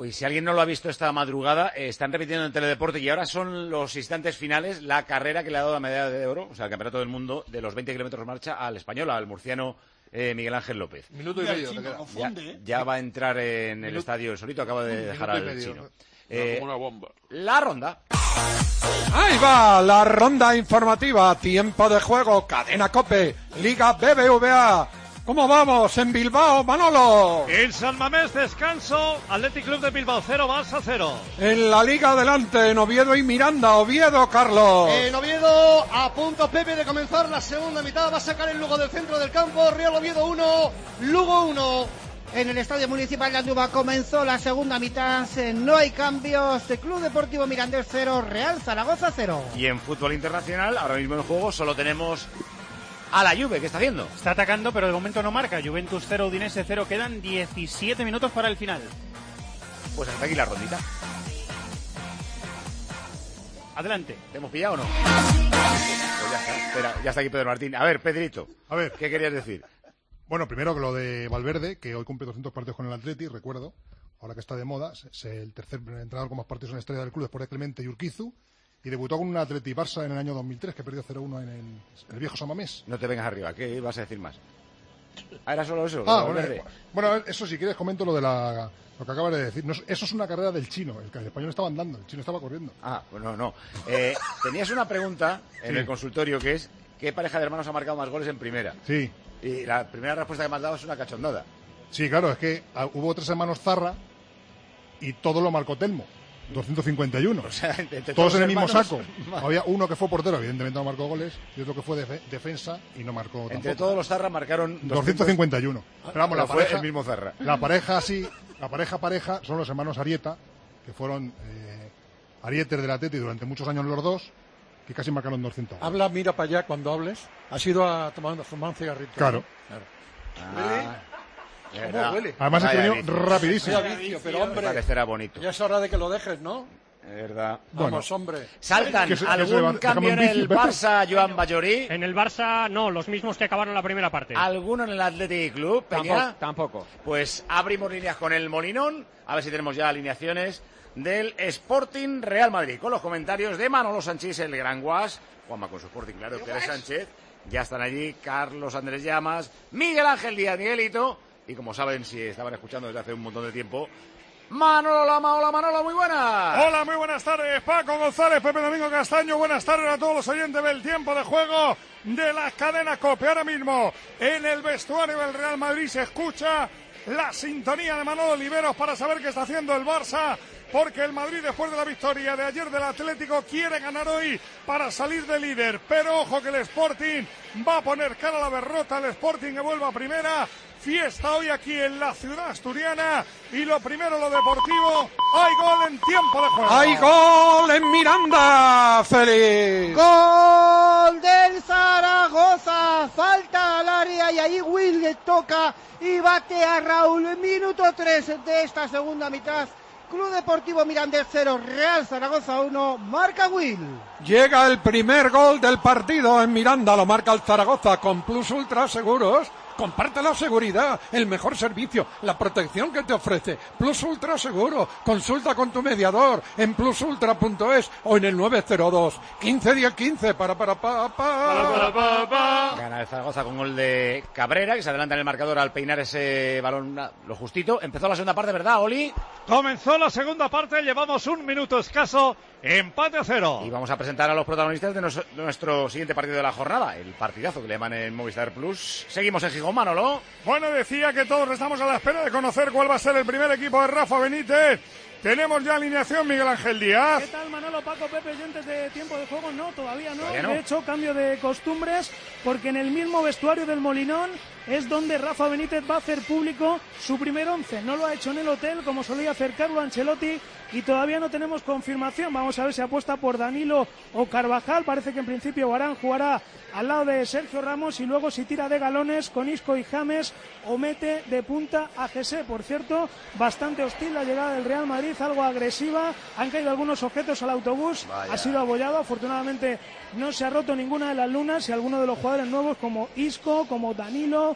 Hoy, si alguien no lo ha visto esta madrugada, están repitiendo en Teledeporte y ahora son los instantes finales, la carrera que le ha dado la medalla de oro, o sea, el campeonato del mundo de los 20 kilómetros marcha al español, al murciano Miguel Ángel López. Minuto y medio. Ya va a entrar en el estadio el solito, acaba de dejar al chino. Como una bomba. La ronda. Ahí va la ronda informativa, tiempo de juego, Cadena COPE, Liga BBVA. ¿Cómo vamos en Bilbao, Manolo? En San Mamés, descanso, Athletic Club de Bilbao 0, Barça 0. En la Liga adelante, en Oviedo y Miranda. Oviedo, Carlos. En Oviedo, a punto Pepe de comenzar la segunda mitad, va a sacar el Lugo del centro del campo, Real Oviedo 1, Lugo 1. En el Estadio Municipal de Andúba comenzó la segunda mitad, no hay cambios, Club Deportivo Mirandés 0, Real Zaragoza 0. Y en fútbol internacional, ahora mismo en juego, solo tenemos a la Juve. ¿Qué está haciendo? Está atacando, pero de momento no marca. Juventus 0, Udinese 0. Quedan 17 minutos para el final. Pues hasta aquí la rondita. Adelante. ¿Te hemos pillado o no? Pues ya está. Espera, ya está aquí Pedro Martín. A ver, Pedrito. A ver. ¿Qué querías decir? Bueno, primero que lo de Valverde, que hoy cumple 200 partidos con el Atleti, recuerdo, ahora que está de moda, es el tercer entrenador con más partidos en la historia del club después de Clemente y Urquizu. Y debutó con un Atleti Barça en el año 2003, que perdió 0-1 en el viejo San Mamés. No te vengas arriba, ¿qué ibas a decir más? ¿Era solo eso? Bueno, eso si quieres comento lo que acabas de decir. No, eso es una carrera del chino, el español estaba andando, el chino estaba corriendo. Ah, pues no. Tenías una pregunta en el consultorio que es, ¿qué pareja de hermanos ha marcado más goles en primera? Sí. Y la primera respuesta que me has dado es una cachondada. Sí, claro, es que hubo 3 hermanos Zarra y todo lo marcó Telmo. 251. O sea, todos en el mismo saco. Había uno que fue portero, evidentemente no marcó goles, y otro que fue defensa y no marcó tampoco. Entre todos los Zarra marcaron 251. Pero vamos, la fue pareja, el mismo Zarra. La pareja son los hermanos Arieta, que fueron arietes del Atleti durante muchos años los dos, que casi marcaron 200. Habla, mira para allá cuando hables. Has ido a fumar un cigarrito. Claro. ¿Cómo huele? Además es que venido rapidísimo. Pero hombre, parecerá bonito. Ya es hora de que lo dejes, ¿no? Es verdad. Vamos, hombre. ¿Saltan algún cambio en el Barça, Joan Bayorí? En el Barça, no, los mismos que acabaron la primera parte. ¿Alguno en el Athletic Club, Peña? Tampoco. Pues abrimos líneas con el Molinón, a ver si tenemos ya alineaciones del Sporting Real Madrid. Con los comentarios de Manolo Sanchís, el Gran Guas, Juanma con su Sporting, claro, Pérez Sánchez. Ya están allí Carlos Andrés Llamas, Miguel Ángel Díaz, Miguelito. Y como saben, si estaban escuchando desde hace un montón de tiempo, Manolo Lama. Hola Manolo, muy buenas. Hola, muy buenas tardes, Paco González, Pepe Domingo Castaño. Buenas tardes a todos los oyentes del tiempo de juego de la cadena COPE. Ahora mismo en el vestuario del Real Madrid se escucha la sintonía de Manolo Oliveros para saber qué está haciendo el Barça, porque el Madrid, después de la victoria de ayer del Atlético, quiere ganar hoy para salir de líder. Pero ojo que el Sporting va a poner cara a la derrota, el Sporting que vuelve a primera. Fiesta hoy aquí en la ciudad asturiana. Y lo primero, lo deportivo. Hay gol en tiempo de juego. ¡Hay gol en Miranda, Félix! ¡Gol del Zaragoza! Falta al área y ahí Will le toca y bate a Raúl. Minuto 3 de esta segunda mitad. Club Deportivo Mirandés 0, Real Zaragoza 1, marca Will. Llega el primer gol del partido en Miranda, lo marca el Zaragoza con Plus Ultra Seguros. Comparte la seguridad, el mejor servicio, la protección que te ofrece. Plus Ultra Seguro. Consulta con tu mediador en plusultra.es o en el 902 15 10 15 para. Gana el Zaragoza con gol de Cabrera, que se adelanta en el marcador al peinar ese balón lo justito. Empezó la segunda parte, ¿verdad, Oli? Comenzó la segunda parte, llevamos un minuto escaso, empate a 0. Y vamos a presentar a los protagonistas de nuestro siguiente partido de la jornada, el partidazo que le llaman en Movistar Plus. Seguimos en Gijón, Manolo. Bueno, decía que todos estamos a la espera de conocer cuál va a ser el primer equipo de Rafa Benítez. Tenemos ya alineación, Miguel Ángel Díaz. ¿Qué tal, Manolo, Paco, Pepe, oyentes de tiempo de juego? No, todavía no. ¿Todavía no? De hecho, cambio de costumbres, porque en el mismo vestuario del Molinón es donde Rafa Benítez va a hacer público su primer 11. No lo ha hecho en el hotel, como solía hacer Carlo Ancelotti, y todavía no tenemos confirmación. Vamos a ver si apuesta por Danilo o Carvajal. Parece que en principio Varane jugará al lado de Sergio Ramos, y luego si tira de galones con Isco y James, o mete de punta a Jesse. Por cierto, bastante hostil la llegada del Real Madrid, algo agresiva. Han caído algunos objetos al autobús. Vaya. Ha sido abollado. Afortunadamente no se ha roto ninguna de las lunas, y algunos de los jugadores nuevos como Isco, como Danilo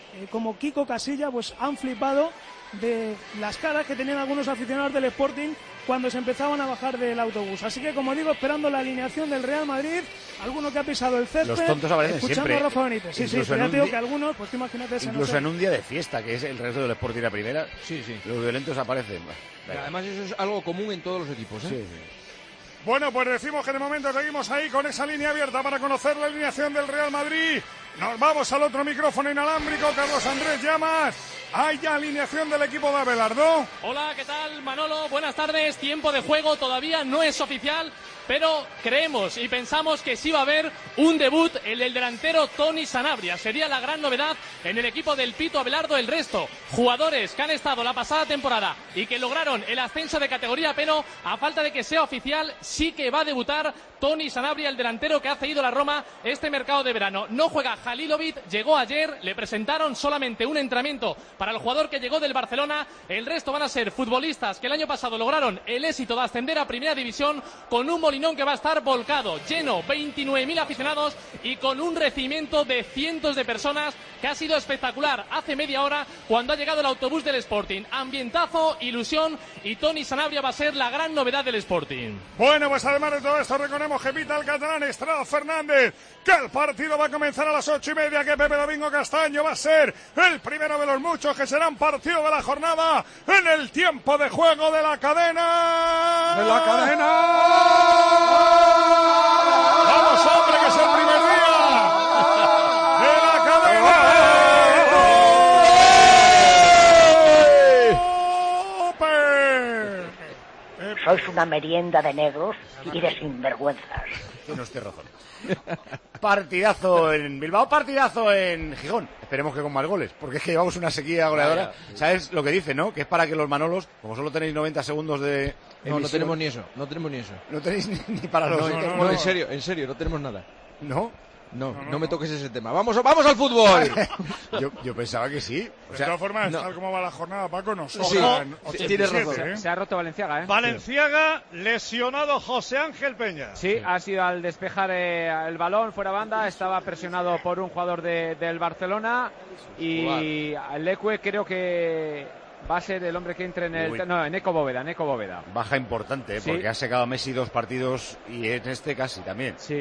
como Kiko Casilla, pues han flipado de las caras que tenían algunos aficionados del Sporting cuando se empezaban a bajar del autobús. Así que, como digo, esperando la alineación del Real Madrid, alguno que ha pisado el césped, los tontos aparecen escuchando siempre. a Rafa Benítez. Sí, pero ya te digo que algunos, pues tú imagínate... Incluso en un día de fiesta, que es el resto del Sporting a primera, los violentos aparecen. Además, eso es algo común en todos los equipos, ¿eh? Sí. Bueno, pues decimos que de momento seguimos ahí con esa línea abierta para conocer la alineación del Real Madrid. Nos vamos al otro micrófono inalámbrico, Carlos Andrés Llamas. Hay ya alineación del equipo de Abelardo. Hola, ¿qué tal, Manolo? Buenas tardes. Tiempo de juego todavía no es oficial, pero creemos y pensamos que sí va a haber un debut, el del delantero Toni Sanabria. Sería la gran novedad en el equipo del Pito Abelardo. El resto, jugadores que han estado la pasada temporada y que lograron el ascenso de categoría, pero a falta de que sea oficial, sí que va a debutar Toni Sanabria, el delantero que ha cedido la Roma este mercado de verano. No juega Halilovic, llegó ayer, le presentaron solamente un entrenamiento para el jugador que llegó del Barcelona. El resto van a ser futbolistas que el año pasado lograron el éxito de ascender a Primera División con un Molinón que va a estar volcado, lleno, 29.000 aficionados y con un recibimiento de cientos de personas que ha sido espectacular hace media hora cuando ha llegado el autobús del Sporting. Ambientazo, ilusión, y Toni Sanabria va a ser la gran novedad del Sporting. Bueno, pues además de todo esto recordemos que pita el catalán Estrada Fernández, que el partido va a comenzar a las 8:30, que Pepe Domingo Castaño va a ser el primero de los muchos que serán partido de la jornada en el tiempo de juego de la cadena. ¡De la cadena! ¡Vamos, hombre, que es el primer día de la cadena! Sois una merienda de negros y de sinvergüenzas. Tiene usted razón. Partidazo en Bilbao, partidazo en Gijón. Esperemos que con más goles, porque es que llevamos una sequía goleadora. ¿Sabes lo que dice, no? Que es para que los Manolos, como solo tenéis 90 segundos de emisión, no tenemos ni eso, no tenemos ni eso. No tenéis ni para los... No, en serio, no tenemos nada. ¿No? No me toques ese tema. ¡Vamos al fútbol! yo pensaba que sí. O sea, de todas formas, tal como va la jornada, Paco, nos tienes razón. Se ha roto Valenciaga, ¿eh? Valenciaga, lesionado José Ángel Peña. Sí, ha sido al despejar el balón fuera banda, estaba presionado por un jugador del Barcelona y Leque creo que va a ser el hombre que entre en en Eco Bóveda. Baja importante, porque ha secado a Messi 2 partidos y en este casi también. Sí.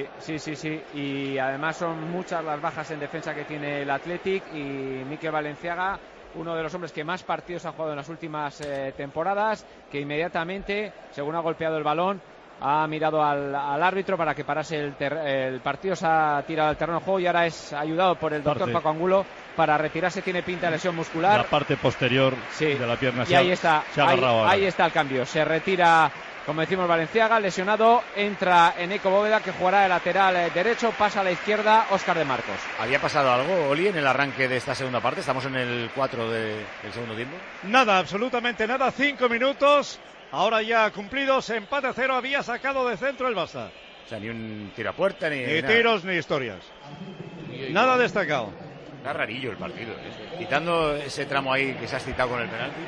Y además son muchas las bajas en defensa que tiene el Athletic, y Mikel Valenciaga, uno de los hombres que más partidos ha jugado en las últimas temporadas, que inmediatamente, según ha golpeado el balón, ha mirado al árbitro para que parase el partido, se ha tirado al terreno de juego y ahora es ayudado por el doctor Paco Angulo para retirarse. Tiene pinta de lesión muscular. La parte posterior de la pierna y ahí está el cambio. Se retira, como decimos, Valenciaga, lesionado. Entra en Eco Bóveda, que jugará de lateral derecho. Pasa a la izquierda Óscar de Marcos. ¿Había pasado algo, Oli, en el arranque de esta segunda parte? Estamos en el 4 del segundo tiempo. Nada, absolutamente nada. 5 minutos. Ahora ya cumplidos, empate a 0, había sacado de centro el Barça. O sea, ni un tiro a puerta, ni tiros, ni historias. Nada destacado. Está rarillo el partido, quitando ese tramo ahí que se ha citado con el penalti.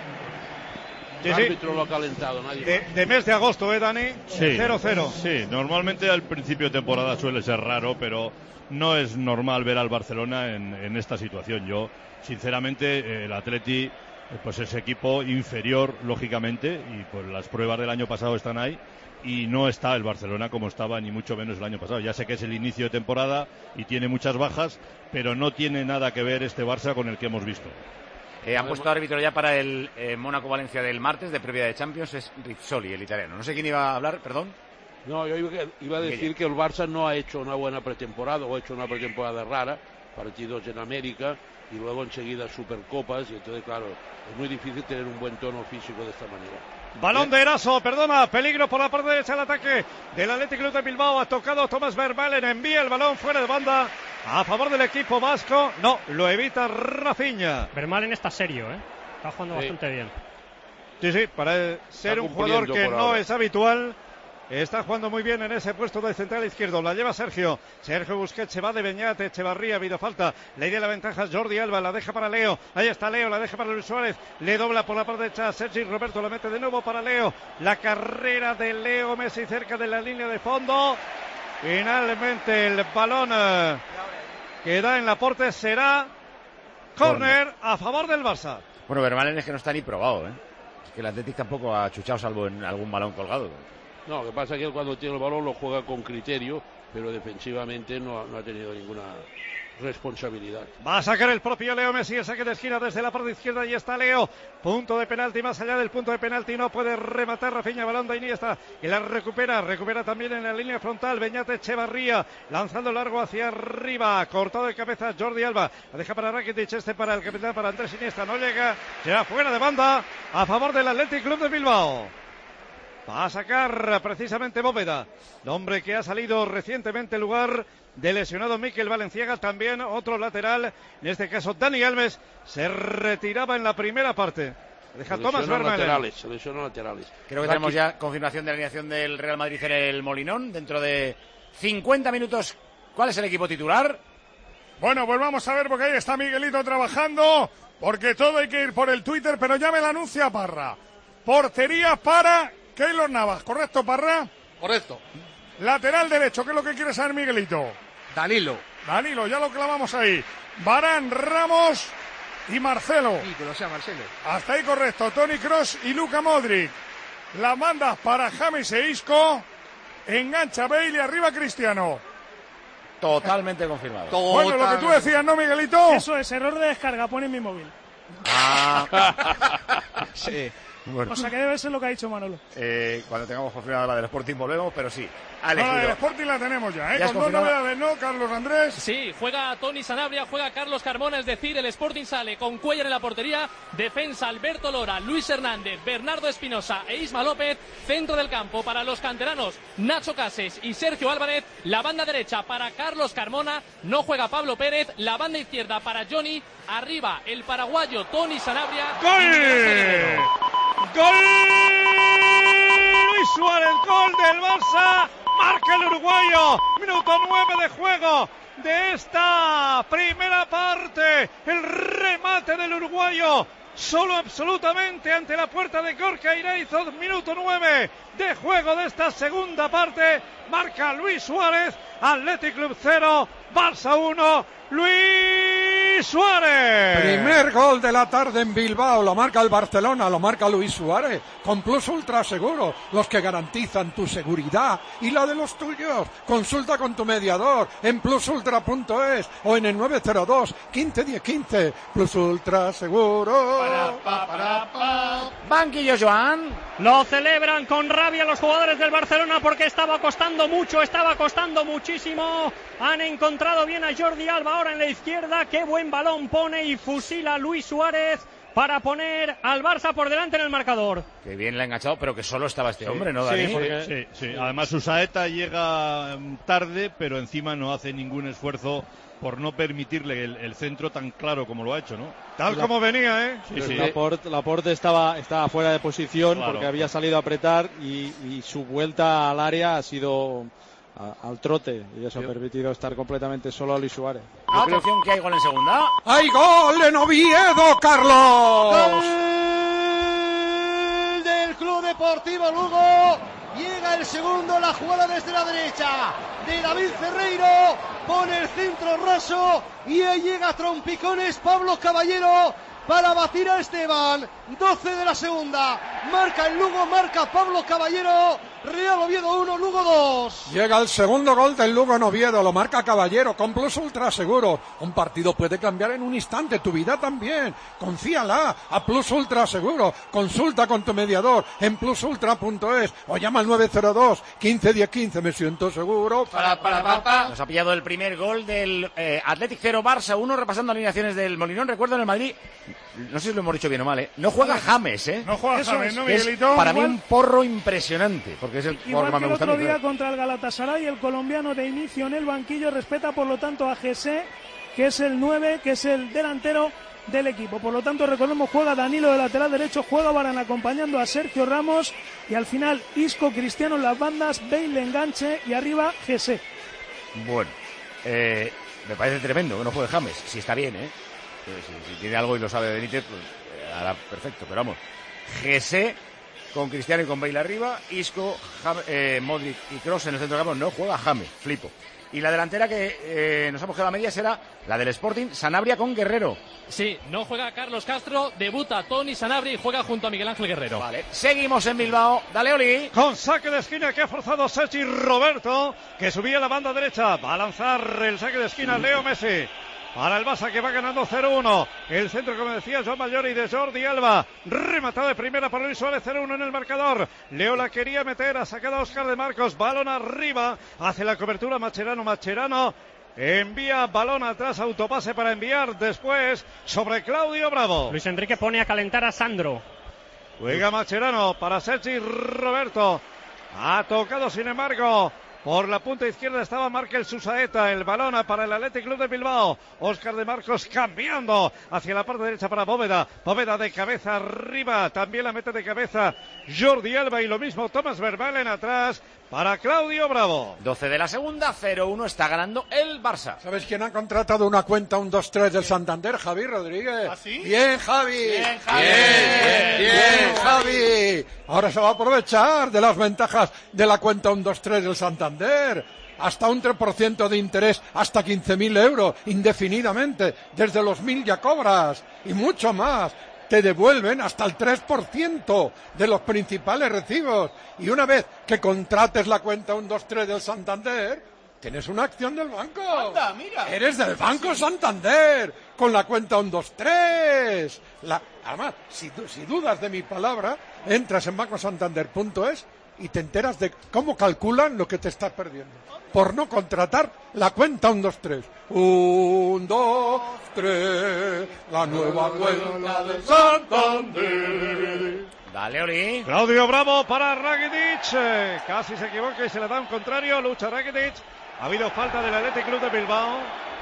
El árbitro lo ha calentado, nadie. De mes de agosto, Dani? Sí, 0-0. Sí, normalmente al principio de temporada suele ser raro, pero no es normal ver al Barcelona en esta situación. Yo, sinceramente, el Atleti... pues es equipo inferior, lógicamente, y pues las pruebas del año pasado están ahí, y no está el Barcelona como estaba, ni mucho menos el año pasado. Ya sé que es el inicio de temporada y tiene muchas bajas, pero no tiene nada que ver este Barça con el que hemos visto. Han puesto árbitro ya para el Mónaco-Valencia del martes, de previa de Champions, es Rizzoli, el italiano. No sé quién iba a hablar, perdón. No, yo iba a decir que el Barça no ha hecho una buena pretemporada, o ha hecho una pretemporada rara, partidos en América, y luego enseguida Supercopas, y entonces, claro, es muy difícil tener un buen tono físico de esta manera. Balón de Eraso, peligro por la parte derecha del ataque del Athletic Club de Bilbao. Ha tocado Thomas Vermaelen, envía el balón fuera de banda a favor del equipo vasco. No, lo evita Rafinha. Vermaelen está serio, está jugando bastante bien. Sí, para ser un jugador que no es habitual. Está jugando muy bien en ese puesto de central izquierdo. La lleva Sergio Busquets, se va de Beñat, Echevarría, ha habido falta. Le dio la ventaja a Jordi Alba, la deja para Leo. Ahí está Leo, la deja para Luis Suárez. Le dobla por la parte derecha a Sergi Roberto, la mete de nuevo para Leo. La carrera de Leo Messi cerca de la línea de fondo. Finalmente el balón que da en la porte será Córner a favor del Barça. Bueno, Vermaelen es que no está ni probado, ¿eh? Es que el Athletic tampoco ha chuchado salvo en algún balón colgado. No, lo que pasa es que él cuando tiene el balón lo juega con criterio, pero defensivamente no ha tenido ninguna responsabilidad. Va a sacar el propio Leo Messi, el saque de esquina desde la parte izquierda, y está Leo, punto de penalti, más allá del punto de penalti, no puede rematar Rafinha, balón de Iniesta, y la recupera también en la línea frontal, Beñat Echevarría, lanzando largo hacia arriba, cortado de cabeza Jordi Alba, la deja para Rakitic, para el capitán, para Andrés Iniesta, no llega, será fuera de banda, a favor del Athletic Club de Bilbao. Va a sacar precisamente Bóveda, el hombre que ha salido recientemente en lugar de lesionado Mikel Valenciaga, también otro lateral, en este caso Dani Alves, se retiraba en la primera parte. Deja Thomas Vermaelen. Se lesionó laterales. Creo que tenemos ya confirmación de la alineación del Real Madrid en el Molinón, dentro de 50 minutos. ¿Cuál es el equipo titular? Bueno, pues vamos a ver, porque ahí está Miguelito trabajando, porque todo hay que ir por el Twitter, pero ya me lo anuncia Parra. Portería para Keylor Navas, ¿correcto, Parra? Correcto. Lateral derecho, ¿qué es lo que quiere saber Miguelito? Danilo, ya lo clavamos ahí. Varane, Ramos y Marcelo. Sí, que lo sea Marcelo. Hasta ahí correcto, Toni Kroos y Luka Modric. Las bandas para James e Isco. Engancha Bale y arriba Cristiano. Totalmente confirmado. Bueno, lo que tú decías, ¿no, Miguelito? Eso es, error de descarga, pone en mi móvil. Sí. Bueno. O sea que debe ser lo que ha dicho Manolo. Cuando tengamos confirmada la del Sporting volvemos, pero sí. La del Sporting la tenemos ya, ¿Ya con dos novedades, ¿no, Carlos Andrés? Sí, juega Toni Sanabria, juega Carlos Carmona, es decir, el Sporting sale con Cuellar en la portería, defensa Alberto Lora, Luis Hernández, Bernardo Espinosa e Isma López, centro del campo para los canteranos Nacho Cases y Sergio Álvarez, la banda derecha para Carlos Carmona, no juega Pablo Pérez, la banda izquierda para Johnny, arriba el paraguayo Toni Sanabria. ¡Gol! ¡Gol! Luis Suárez, gol del Barça, marca el uruguayo, minuto 9 de juego de esta primera parte, el remate del uruguayo, solo absolutamente ante la puerta de Gorka Iraizoz, minuto 9 de juego de esta segunda parte, marca Luis Suárez, Athletic Club 0, Barça 1, Luis Suárez. Primer gol de la tarde en Bilbao, lo marca el Barcelona, lo marca Luis Suárez, con Plus Ultra Seguro, los que garantizan tu seguridad y la de los tuyos. Consulta con tu mediador en plusultra.es o en el 902 15 10 15. Plus Ultra Seguro. Banquillo, Joan. Lo celebran con rabia los jugadores del Barcelona porque estaba costando mucho, estaba costando muchísimo. Han encontrado bien a Jordi Alba ahora en la izquierda. Qué buen balón pone y fusila a Luis Suárez para poner al Barça por delante en el marcador. Que bien le ha enganchado, pero que solo estaba este hombre, ¿no, Dani? Sí. Además, Susaeta llega tarde, pero encima no hace ningún esfuerzo por no permitirle el centro tan claro como lo ha hecho, ¿no? Tal como venía, ¿eh? Sí. Laporte estaba fuera de posición, claro, porque había salido a apretar y su vuelta al área ha sido al trote, y eso ha permitido estar completamente solo a Luis Suárez. Atención, que hay gol en segunda. ¡Hay gol en Oviedo, Carlos! ¡Gol del Club Deportivo Lugo! Llega el segundo, la jugada desde la derecha de David Ferreiro, pone el centro raso y ahí llega a trompicones Pablo Caballero para batir a Esteban. 12 de la segunda, marca el Lugo, marca Pablo Caballero. Real Oviedo 1, Lugo 2. Llega el segundo gol del Lugo en Oviedo, lo marca Caballero con Plus Ultra Seguro. Un partido puede cambiar en un instante, tu vida también. Confíala a Plus Ultra Seguro. Consulta con tu mediador en plusultra.es o llama al 902 15 10 15. Me siento seguro. Nos ha pillado el primer gol del Athletic 0, Barça 1, repasando alineaciones del Molinón. Recuerdo en el Madrid, no sé si lo hemos dicho bien o mal, no juega James, No juega James, ¿no, Miguelito? Es para mí un porro impresionante, porque es el porro que más me gusta. El otro día contra el Galatasaray, el colombiano de inicio en el banquillo respeta por lo tanto a Jesse, que es el 9, que es el delantero del equipo. Por lo tanto, recordemos, juega Danilo de lateral derecho, juega Varane acompañando a Sergio Ramos y al final Isco, Cristiano en las bandas, Bale enganche y arriba Jesse. Bueno, me parece tremendo que no juegue James, si está bien, Si tiene algo y lo sabe Benítez, pues hará perfecto, pero vamos, Jesse con Cristiano y con Bale arriba, Isco, Modric y Kroos en el centro del campo. No juega James, flipo. Y la delantera que nos hemos quedado a medias era la del Sporting, Sanabria con Guerrero. Sí, no juega Carlos Castro, debuta Tony Sanabria y juega junto a Miguel Ángel Guerrero. Vale, seguimos en Bilbao. Dale, Oli. Con saque de esquina que ha forzado Sergi Roberto, que subía a la banda derecha. Va a lanzar el saque de esquina Leo Messi. Para el Barça, que va ganando 0-1. El centro, como decía, Joan Mallori de Jordi Alba. Rematado de primera por Luis Suárez, 0-1 en el marcador. Leo la quería meter, ha sacado a Óscar de Marcos. Balón arriba, hace la cobertura Mascherano. Envía balón atrás, autopase para enviar después sobre Claudio Bravo. Luis Enrique pone a calentar a Sandro. Juega Mascherano para Sergi Roberto. Ha tocado, sin embargo, por la punta izquierda estaba Markel Susaeta. El balón para el Athletic Club de Bilbao. Óscar de Marcos cambiando hacia la parte derecha para Bóveda. Bóveda de cabeza arriba. También la mete de cabeza Jordi Alba. Y lo mismo Thomas Vermaelen atrás para Claudio Bravo. 12 de la segunda, 0-1. Está ganando el Barça. ¿Sabes quién ha contratado una cuenta 1-2-3 del Santander? Javi Rodríguez. ¿Ah, sí? Bien, Javi. Bien, Javi. Bien, Javi. Ahora se va a aprovechar de las ventajas de la cuenta 1-2-3 del Santander. Hasta un 3% de interés, hasta 15.000 euros, indefinidamente. Desde los 1.000 ya cobras. Y mucho más. Te devuelven hasta el 3% de los principales recibos. Y una vez que contrates la cuenta 1-2-3 del Santander, tienes una acción del banco. Anda, mira. Eres del Banco Santander, con la cuenta 1-2-3. Además, si dudas de mi palabra, entras en bancosantander.es y te enteras de cómo calculan lo que te estás perdiendo. Por no contratar la cuenta 1-2-3. 1-2-3, la nueva cuenta del Santander. Dale, Oli. Claudio Bravo para Rakitic. Casi se equivoca y se le da un contrario. Lucha Rakitic. Ha habido falta del Athletic Club de Bilbao.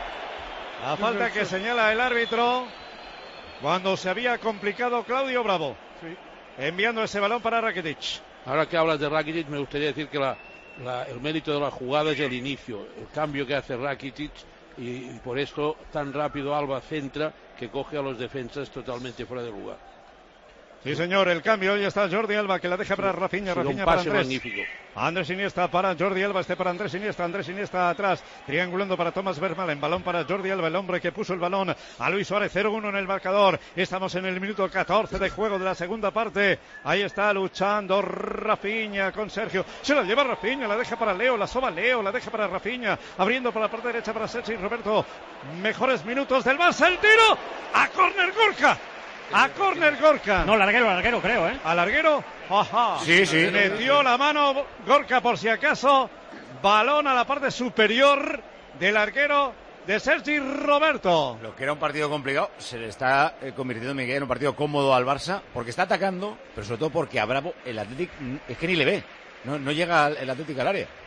La falta que señala el árbitro cuando se había complicado Claudio Bravo. Sí. Enviando ese balón para Rakitic. Ahora que hablas de Rakitic, me gustaría decir que el mérito de la jugada es el inicio, el cambio que hace Rakitic y por esto tan rápido Alba centra que coge a los defensas totalmente fuera de lugar. Sí, señor, el cambio. Hoy está Jordi Alba, que la deja para Rafinha. Rafinha para Andrés. Magnífico. Andrés Iniesta para Jordi Alba, para Andrés Iniesta atrás, triangulando para Thomas Vermaelen, balón para Jordi Alba, el hombre que puso el balón a Luis Suárez, 0-1 en el marcador. Estamos en el minuto 14 de juego de la segunda parte. Ahí está luchando Rafinha con Sergio, se la lleva Rafinha, la deja para Leo, la soba Leo, la deja para Rafinha, abriendo por la parte derecha para Sergi Roberto. Mejores minutos del Barça, el tiro a córner Gorka. A córner Gorka. No, larguero creo, ¿eh? ¿A larguero? Ajá. Sí. Metió la mano Gorka por si acaso. Balón a la parte superior del larguero de Sergi Roberto. Lo que era un partido complicado se le está convirtiendo, Miguel, en un partido cómodo al Barça, porque está atacando, pero sobre todo porque a Bravo el Athletic es que ni le ve. No llega el Athletic al área.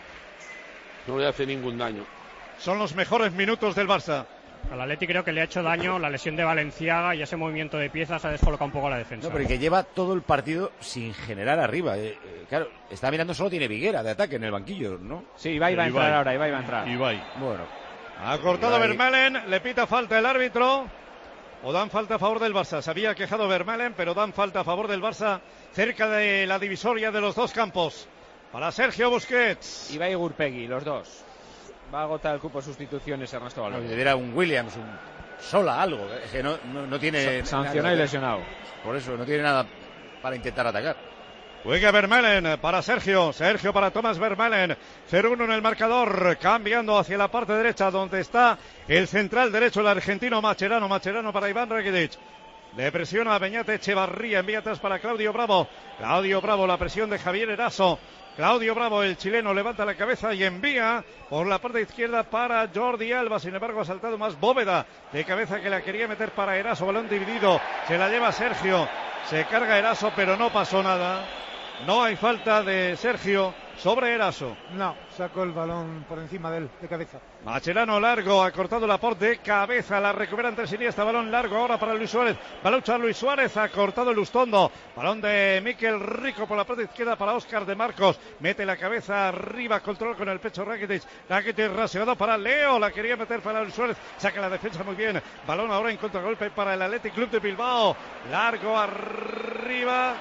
No le hace ningún daño. Son los mejores minutos del Barça. Al Atleti creo que le ha hecho daño la lesión de Valenciaga y ese movimiento de piezas ha descolocado un poco a la defensa. No, pero que lleva todo el partido sin generar arriba. Claro, está mirando, solo tiene Viguera de ataque en el banquillo, ¿no? Sí, Ibai va a entrar ahora, Ibai va a entrar. Bueno. Ha cortado Vermaelen, le pita falta el árbitro. O dan falta a favor del Barça. Se había quejado Vermaelen, pero dan falta a favor del Barça cerca de la divisoria de los dos campos. Para Sergio Busquets. Ibai y Gurpegui, los dos. Va a agotar el cupo de sustituciones Ernesto Valverde. Le diera un Williams, un Sola, algo. Es que no tiene... Sancionado y lesionado. Por eso, no tiene nada para intentar atacar. Juega Vermaelen para Sergio para Thomas Vermaelen, 0-1 en el marcador, cambiando hacia la parte derecha donde está el central derecho, el argentino Mascherano para Iván Rakitic. Le presiona a Beñat Echevarría, envía atrás para Claudio Bravo, la presión de Javier Eraso. Claudio Bravo, el chileno, levanta la cabeza y envía por la parte izquierda para Jordi Alba. Sin embargo, ha saltado más Bóveda de cabeza que la quería meter para Eraso. Balón dividido, se la lleva Sergio. Se carga Eraso, pero no pasó nada. No hay falta de Sergio sobre Eraso. No, sacó el balón por encima de él, de cabeza. Mascherano largo, ha cortado la por de cabeza, la recupera Andrés Iniesta, balón largo ahora para Luis Suárez, va a luchar Luis Suárez, ha cortado el Lustondo, balón de Mikel Rico por la parte izquierda para Óscar de Marcos, mete la cabeza arriba, control con el pecho Rakitic raseado para Leo, la quería meter para Luis Suárez, saca la defensa muy bien, balón ahora en contragolpe para el Athletic Club de Bilbao, largo arriba.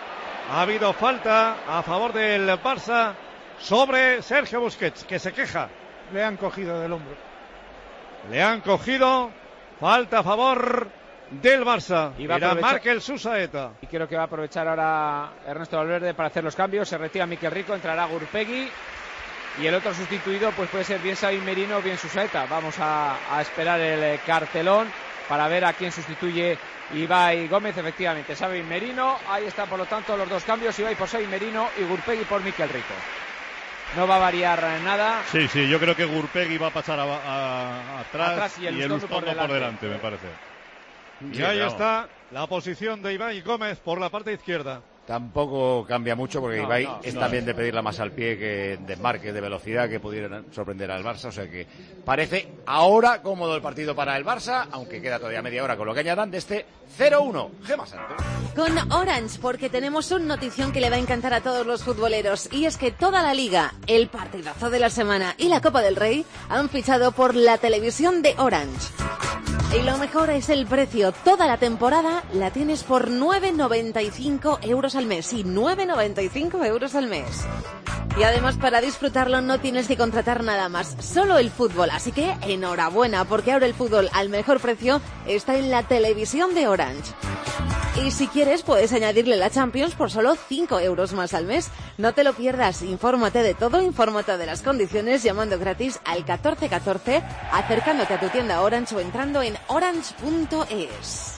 Ha habido falta a favor del Barça sobre Sergio Busquets, que se queja. Le han cogido del hombro. Le han cogido. Falta a favor del Barça. Y va Era aprovechar... Markel Susaeta. Y creo que va a aprovechar ahora Ernesto Valverde para hacer los cambios. Se retira Mikel Rico, entrará Gurpegui. Y el otro sustituido pues puede ser bien Xavi Merino o bien Susaeta. Vamos a esperar el cartelón para ver a quién sustituye Ibai Gómez. Efectivamente, Xavi Merino. Ahí están por lo tanto los dos cambios. Ibai por Xavi Merino y Gurpegui por Mikel Rico. No va a variar nada. Sí, yo creo que Gurpegui va a pasar atrás y el Ustón por delante, me parece. Y ahí está la posición de Ibai Gómez por la parte izquierda. Tampoco cambia mucho porque Ibai es también de pedirla más al pie que de marque, de velocidad, que pudieran sorprender al Barça. O sea que parece ahora cómodo el partido para el Barça, aunque queda todavía media hora con lo que añadan de este 0-1. Gemma Santos. Con Orange, porque tenemos una notición que le va a encantar a todos los futboleros. Y es que toda la Liga, el partidazo de la semana y la Copa del Rey han fichado por la televisión de Orange. Y lo mejor es el precio. Toda la temporada la tienes por 9,95 euros al mes. Sí, 9,95 euros al mes. Y además para disfrutarlo no tienes que contratar nada más, solo el fútbol. Así que enhorabuena, porque ahora el fútbol al mejor precio está en la televisión de Orange. Y si quieres puedes añadirle la Champions por solo 5 euros más al mes. No te lo pierdas, infórmate de todo, infórmate de las condiciones llamando gratis al 1414, acercándote a tu tienda Orange o entrando en orange.es.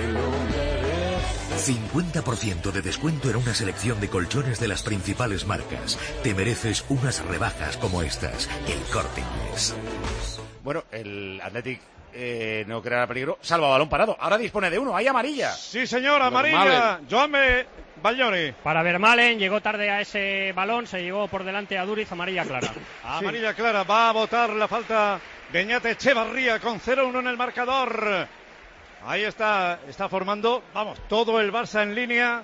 50% de descuento en una selección de colchones de las principales marcas. Te mereces unas rebajas como estas. El Corte Inglés. Bueno, el Athletic no creará peligro, salva balón parado. Ahora dispone de uno, hay amarilla. Sí, señor, amarilla. Joan Baglioni. Para Vermaelen, llegó tarde a ese balón, se llevó por delante a Duriz, amarilla clara. Amarilla clara, va a botar la falta Beñat Echevarría con 0-1 en el marcador. Ahí está formando, todo el Barça en línea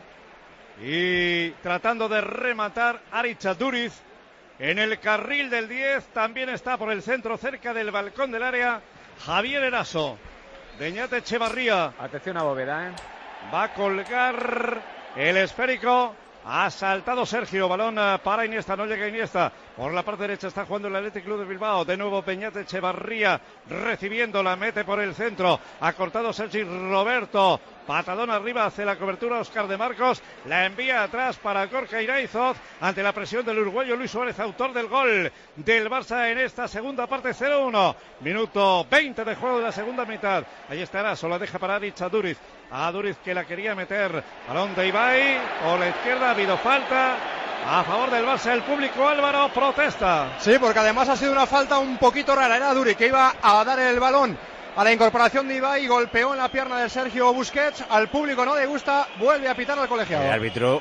y tratando de rematar Aricha Duriz en el carril del 10. También está por el centro, cerca del balcón del área, Javier Eraso. Beñat Echevarría. Atención a Bóveda, Va a colgar el esférico. Ha saltado Sergio, balón para Iniesta, no llega Iniesta. Por la parte derecha está jugando el Athletic Club de Bilbao. De nuevo Beñat Echevarría recibiéndola, mete por el centro. Ha cortado Sergi Roberto. Patadón arriba, hace la cobertura Óscar de Marcos. La envía atrás para Gorka Iraizoz ante la presión del uruguayo Luis Suárez, autor del gol del Barça en esta segunda parte. 0-1. Minuto 20 de juego de la segunda mitad. Ahí estará, solo deja para Aricha Duriz. A Duriz que la quería meter. Balón de Ibai. Por la izquierda ha habido falta. A favor del Barça, el público Álvaro protesta. Sí, porque además ha sido una falta un poquito rara. Era Duriz que iba a dar el balón a la incorporación de Ibai, golpeó en la pierna de Sergio Busquets. Al público no le gusta, vuelve a pitar al colegiado. El árbitro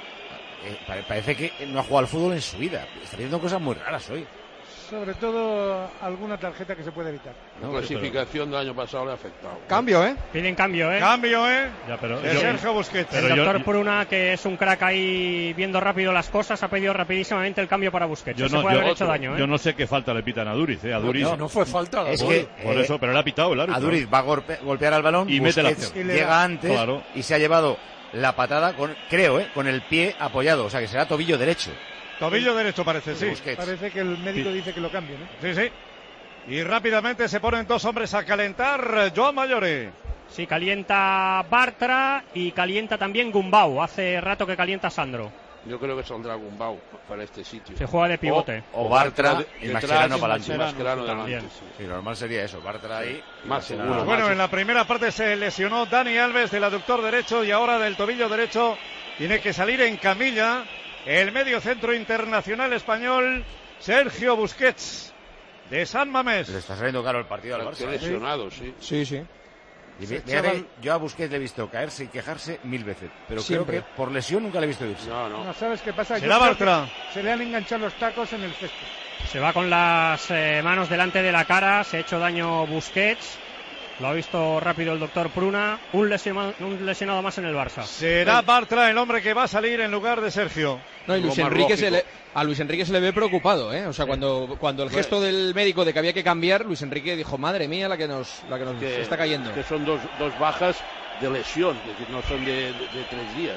parece que no ha jugado al fútbol en su vida. Está haciendo cosas muy raras hoy. Sobre todo alguna tarjeta que se puede evitar. La clasificación del año pasado le ha afectado. Cambio, Piden cambio, Cambio, Ya, pero de Sergio Busquets. El doctor Pruna, que es un crack ahí viendo rápido las cosas, ha pedido rapidísimamente el cambio para Busquets. Se puede haber hecho daño, Yo no sé qué falta le pitan a Duriz, A Duriz no fue falta. Es que, por eso, pero le ha pitado el árbitro. A Duriz va a golpear al balón y Busquets mete la llega antes y se ha llevado la patada con el pie apoyado, o sea que será tobillo derecho. Tobillo derecho parece, sí. Busquets. Parece que el médico dice que lo cambie, ¿no? Sí. Y rápidamente se ponen dos hombres a calentar. Joan Mayore. Sí, calienta Bartra y calienta también Gumbau. Hace rato que calienta Sandro. Yo creo que saldrá Gumbau para este sitio. Se juega de pivote. O Bartra y Mascherano para adelante. Mascherano delante, sí, normal sería eso. Bartra ahí. Más seguro. Bueno, en la primera parte se lesionó Dani Alves del aductor derecho y ahora del tobillo derecho tiene que salir en camilla el medio centro internacional español Sergio Busquets de San Mamés. Le está saliendo caro el partido al Barça. Lesionado, sí. Y mira que yo a Busquets le he visto caerse y quejarse 1000 veces, pero siempre. Creo que por lesión nunca le he visto irse. No. ¿Sabes qué pasa? Será Bartra. Se le han enganchado los tacos en el cesto. Se va con las manos delante de la cara, se ha hecho daño Busquets. Lo ha visto rápido el doctor Pruna. Un lesionado más en el Barça. Será Bartra el hombre que va a salir en lugar de Sergio. No, y a Luis Enrique se le ve preocupado, O sea, cuando el gesto del médico de que había que cambiar, Luis Enrique dijo, madre mía, la que nos está cayendo. Que son dos bajas de lesión, es decir, no son de 3 días.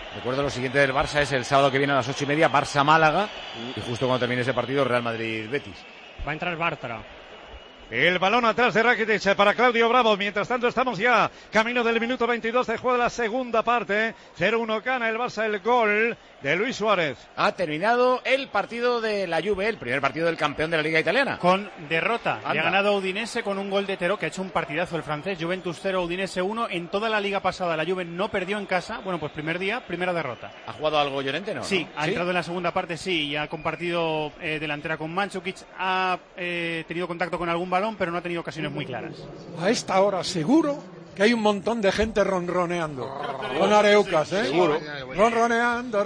Recuerdo, lo siguiente del Barça es el sábado que viene a las 8:30, Barça-Málaga, y justo cuando termine ese partido, Real Madrid-Betis. Va a entrar Bartra. El balón atrás de Rakitic para Claudio Bravo. Mientras tanto estamos ya camino del minuto 22 de juego de la segunda parte. 0-1 gana el Barça, el gol de Luis Suárez. Ha terminado el partido de la Juve, el primer partido del campeón de la Liga Italiana. Con derrota. Anda. Le ha ganado Udinese con un gol de Teró, que ha hecho un partidazo el francés. Juventus 0, Udinese 1. En toda la liga pasada la Juve no perdió en casa. Bueno, pues primer día, primera derrota. ¿Ha jugado algo Llorente, no? Sí, ha entrado en la segunda parte, sí, y ha compartido delantera con Mandžukić. Ha tenido contacto con algún balón, pero no ha tenido ocasiones muy claras. A esta hora seguro que hay un montón de gente ronroneando. Con Areucas, ¿eh? Seguro. Ronroneando.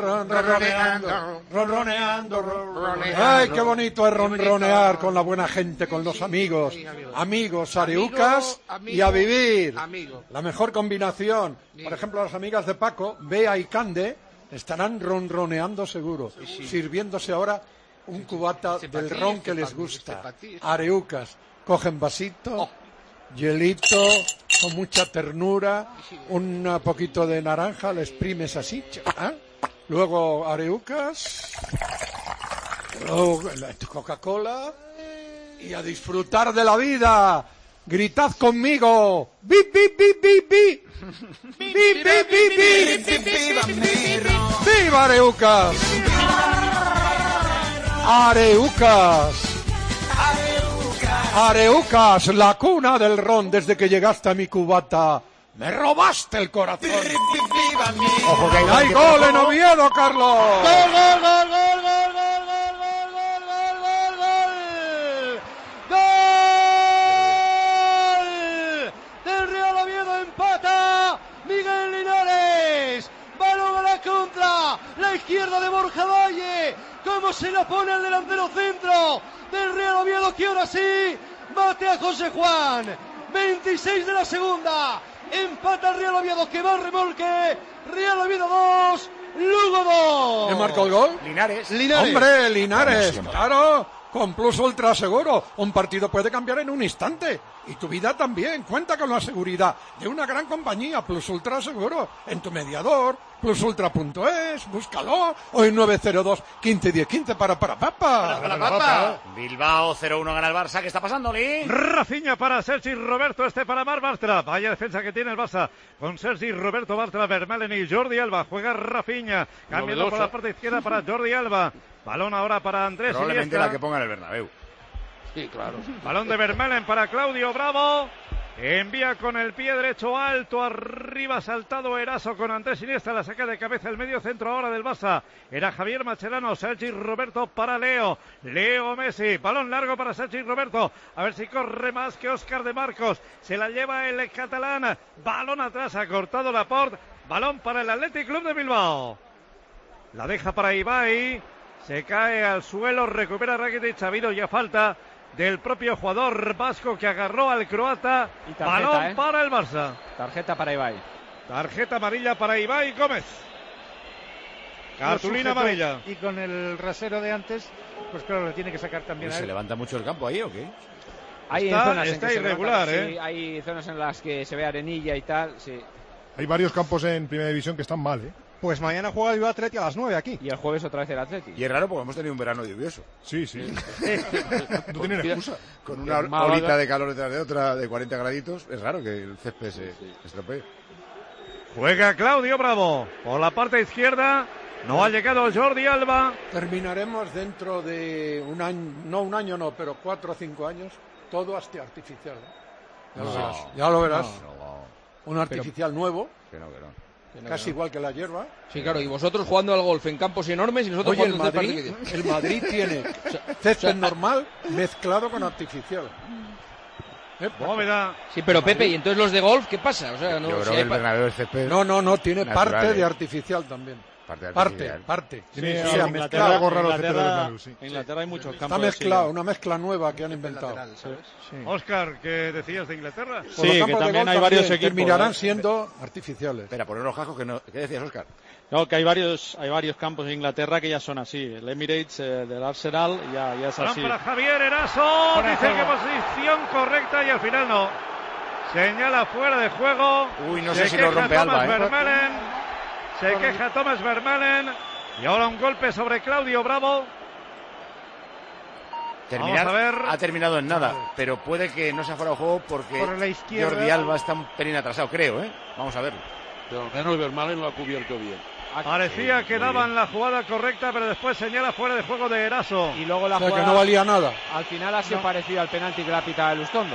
Ay, qué bonito es ronronear con la buena gente, con los amigos. Amigos, Areucas y a vivir. La mejor combinación. Por ejemplo, las amigas de Paco, Bea y Cande, estarán ronroneando seguro, sirviéndose ahora un cubata del ron que les gusta. Areucas. Cogen vasito, hielito, con mucha ternura, un poquito de naranja, le exprimes así, ¿eh? Luego Areucas, luego Coca-Cola, y a disfrutar de la vida. Gritad conmigo, ¡bip, bip, bip, bip, bip! ¡Bip, bip, bip, bip! ¡Viva Areucas! Areucas. Areucas, la cuna del ron. Desde que llegaste a mi cubata, me robaste el corazón. Ojo que hay gol en Oviedo, Carlos. ¡Gol! Del Real Oviedo, empata Miguel Linares. Balón a la contra, la izquierda de Borja Valle. ¿Cómo se la pone al delantero centro del Real Oviedo, que ahora sí bate a José Juan? 26 de la segunda, empata el Real Oviedo, que va a remolque. Real Oviedo 2, Lugo 2. ¿Quién marcó el gol? Linares. Hombre, Linares, claro, con Plus Ultra Seguro. Un partido puede cambiar en un instante. Y tu vida también. Cuenta con la seguridad de una gran compañía, Plus Ultra Seguro. En tu mediador, plusultra.es, búscalo. O en 902 15 10 15 para papa. Bilbao 0-1 gana el Barça. ¿Qué está pasando, Lee? Rafinha para Sergi Roberto, para Mar Bartra. Vaya defensa que tiene el Barça con Sergi Roberto, Bartra, Vermaelen y Jordi Alba. Juega Rafinha, cambiando por la parte izquierda para Jordi Alba. Balón ahora para Andrés Probablemente Iniesta. la que ponga en el Bernabéu. Sí, claro. Balón de Vermaelen para Claudio Bravo. Envía con el pie derecho alto, arriba saltado Eraso con Andrés Iniesta, la saca de cabeza el medio centro ahora del Barça. Era Javier Mascherano, Sergi Roberto para Leo Messi, balón largo para Sergi Roberto, a ver si corre más que Óscar de Marcos, se la lleva el catalán, balón atrás, ha cortado Laporte, balón para el Athletic Club de Bilbao. La deja para Ibai, se cae al suelo, recupera Rakitic, ha habido ya falta del propio jugador vasco que agarró al croata. Y tarjeta, balón para el Barça. Tarjeta para Ibai. Tarjeta amarilla para Ibai Gómez. Cartulina amarilla. Y con el rasero de antes, pues claro, le tiene que sacar también a él. ¿Se levanta mucho el campo ahí o qué? Hay Está zonas en que se irregular, levanta, sí, hay zonas en las que se ve arenilla y tal, sí. Hay varios campos en Primera División que están mal, ¿eh? Pues mañana juega el Bilbao Athletic a las 9 aquí. Y el jueves otra vez el Athletic. Y es raro porque hemos tenido un verano lluvioso. Sí. No tienen excusa. Con una olita de calor detrás de otra de 40 graditos, es raro que el césped se estropee. Juega Claudio Bravo por la parte izquierda. No ha llegado Jordi Alba. Terminaremos dentro de un año, pero 4 o 5 años, todo hasta artificial. Ya lo verás. Un artificial nuevo. Que no. Casi igual que la hierba. Sí, claro, y vosotros jugando al golf en campos enormes y nosotros Oye, jugando el Madrid tiene césped normal mezclado con artificial. Bóveda. Sí, pero Pepe, ¿y entonces los de golf qué pasa? O sea, no, yo creo que el Bernabéu es césped. No, tiene natural, parte de artificial también. Parte. Tiene Sí, Inglaterra, en Inglaterra hay muchos campos. Está mezclado, una mezcla nueva que han inventado. Óscar, ¿qué decías de Inglaterra? Sí, que también hay varios equipos. Terminarán siendo artificiales. Espera, poner los cascos que no. ¿Qué decías, Óscar? No, que hay varios campos en Inglaterra que ya son así. El Emirates del Arsenal ya es así. Para Javier Eraso, dice que posición correcta y al final no. Señala fuera de juego. Uy, no sé si lo rompe Alba, Se queja Thomas Vermaelen. Y ahora un golpe sobre Claudio Bravo. Terminar, vamos a ver. ha terminado en nada, pero puede que no sea fuera de juego porque por la izquierda, Jordi Alba está un pelín atrasado, creo, ¿eh? Vamos a verlo. Pero al menos Vermaelen lo ha cubierto bien. Parecía que daban la jugada correcta, pero después señala fuera de juego de Eraso. Y luego la O sea, jugada que no valía nada. al final ha sido parecida al penalti que le ha pitado el Ustondo.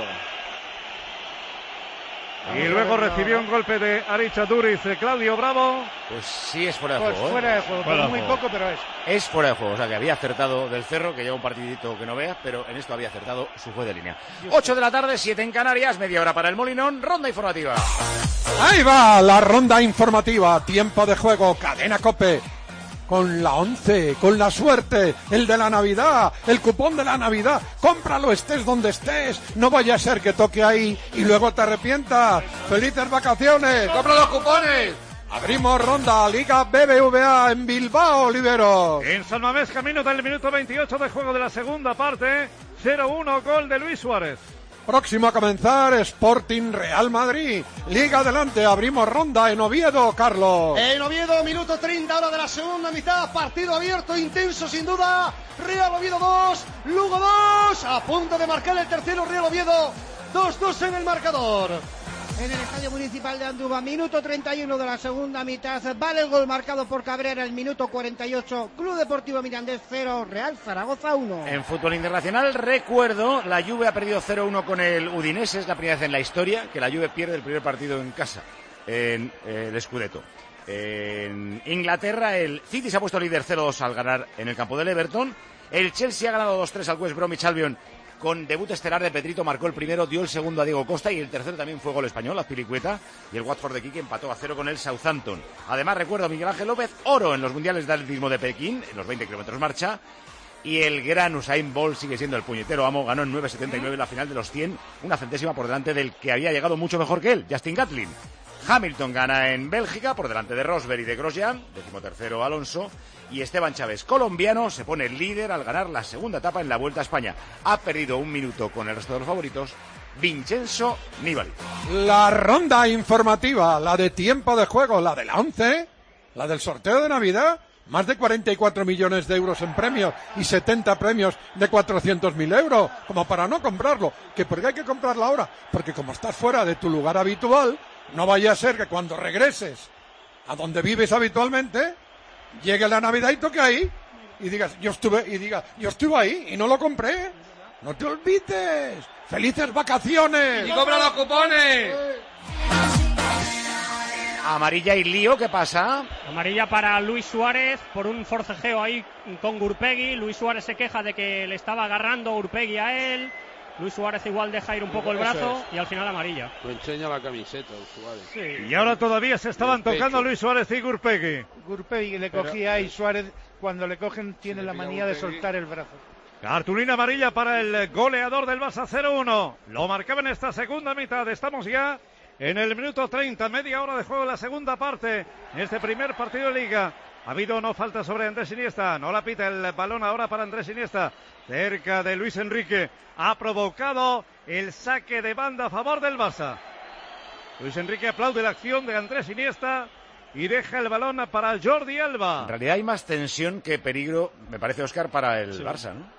Y luego recibió un golpe de Aricha Duriz de Claudio Bravo. Pues sí es fuera de Pues juego, ¿eh? fuera de juego, Fuera de muy juego. poco, pero es. Es fuera de juego, o sea que había acertado del Cerro, que lleva un partidito que no veas, pero en esto había acertado su juez de línea. 8 de la tarde, 7 en Canarias, media hora para el Molinón, ronda informativa. Ahí va la ronda informativa, tiempo de juego, cadena COPE. Con la 11, con la suerte, el de la Navidad, el cupón de la Navidad. Cómpralo, estés donde estés. No vaya a ser que toque ahí y luego te arrepientas. ¡Felices vacaciones! ¡Compra los cupones! Abrimos ronda, Liga BBVA en Bilbao, Oliveros. En San Mamés, camino del minuto 28 de juego de la segunda parte. 0-1, gol de Luis Suárez. Próximo a comenzar, Sporting Real Madrid. Liga adelante, abrimos ronda en Oviedo, Carlos. En Oviedo, minuto 30, hora de la segunda mitad. Partido abierto, intenso sin duda. Real Oviedo 2, Lugo 2. A punto de marcar el tercero, Real Oviedo 2-2 en el marcador. En el Estadio Municipal de Andúba, minuto 31 de la segunda mitad, vale el gol marcado por Cabrera, el minuto 48, Club Deportivo Mirandés 0, Real Zaragoza 1. En fútbol internacional, recuerdo, la Juve ha perdido 0-1 con el Udinese, es la primera vez en la historia que la Juve pierde el primer partido en casa, en el Scudetto. En Inglaterra, el City se ha puesto líder 0-2 al ganar en el campo del Everton, el Chelsea ha ganado 2-3 al West Bromwich Albion, con debut estelar de Petrito, marcó el primero, dio el segundo a Diego Costa y el tercero también fue gol español, Azpilicueta, y el Watford de Quique empató a 0 con el Southampton. Además, recuerdo a Miguel Ángel López, oro en los mundiales de atletismo de Pekín, en los 20 kilómetros marcha, y el gran Usain Bolt sigue siendo el puñetero amo, ganó en 9.79 la final de los 100, una centésima por delante del que había llegado mucho mejor que él, Justin Gatlin. Hamilton gana en Bélgica por delante de Rosberg y de Grosjean, 13º Alonso, y Esteban Chávez, colombiano, se pone líder al ganar la segunda etapa en la Vuelta a España. Ha perdido un minuto con el resto de los favoritos, Vincenzo Nibali. La ronda informativa, la de tiempo de juego, la de la 11, la del sorteo de Navidad. Más de 44 millones de euros en premios y 70 premios de 400.000 euros, como para no comprarlo. ¿Que por qué hay que comprarlo ahora? Porque como estás fuera de tu lugar habitual, no vaya a ser que cuando regreses a donde vives habitualmente, llegue la Navidad y toque ahí y digas, yo estuve ahí y no lo compré. No te olvides. ¡Felices vacaciones! ¡Y compra los cupones! Amarilla y lío, ¿qué pasa? Amarilla para Luis Suárez por un forcejeo ahí con Gurpegui. Luis Suárez se queja de que le estaba agarrando Gurpegui a él. Luis Suárez igual deja ir un poco el brazo y al final amarilla. Lo enseña la camiseta Suárez. Sí. Y ahora todavía se estaban tocando Luis Suárez y Gurpegui. Gurpegui le cogía y Suárez, cuando le cogen, tiene la manía de soltar el brazo. Cartulina amarilla para el goleador del Barça, 0-1. Lo marcaba en esta segunda mitad. Estamos ya en el minuto 30, media hora de juego en la segunda parte. En este primer partido de Liga. Ha habido no falta sobre Andrés Iniesta. No la pita el balón ahora para Andrés Iniesta. Cerca de Luis Enrique. Ha provocado el saque de banda a favor del Barça. Luis Enrique aplaude la acción de Andrés Iniesta y deja el balón para Jordi Alba. En realidad hay más tensión que peligro, me parece, Óscar, para el Barça, ¿no?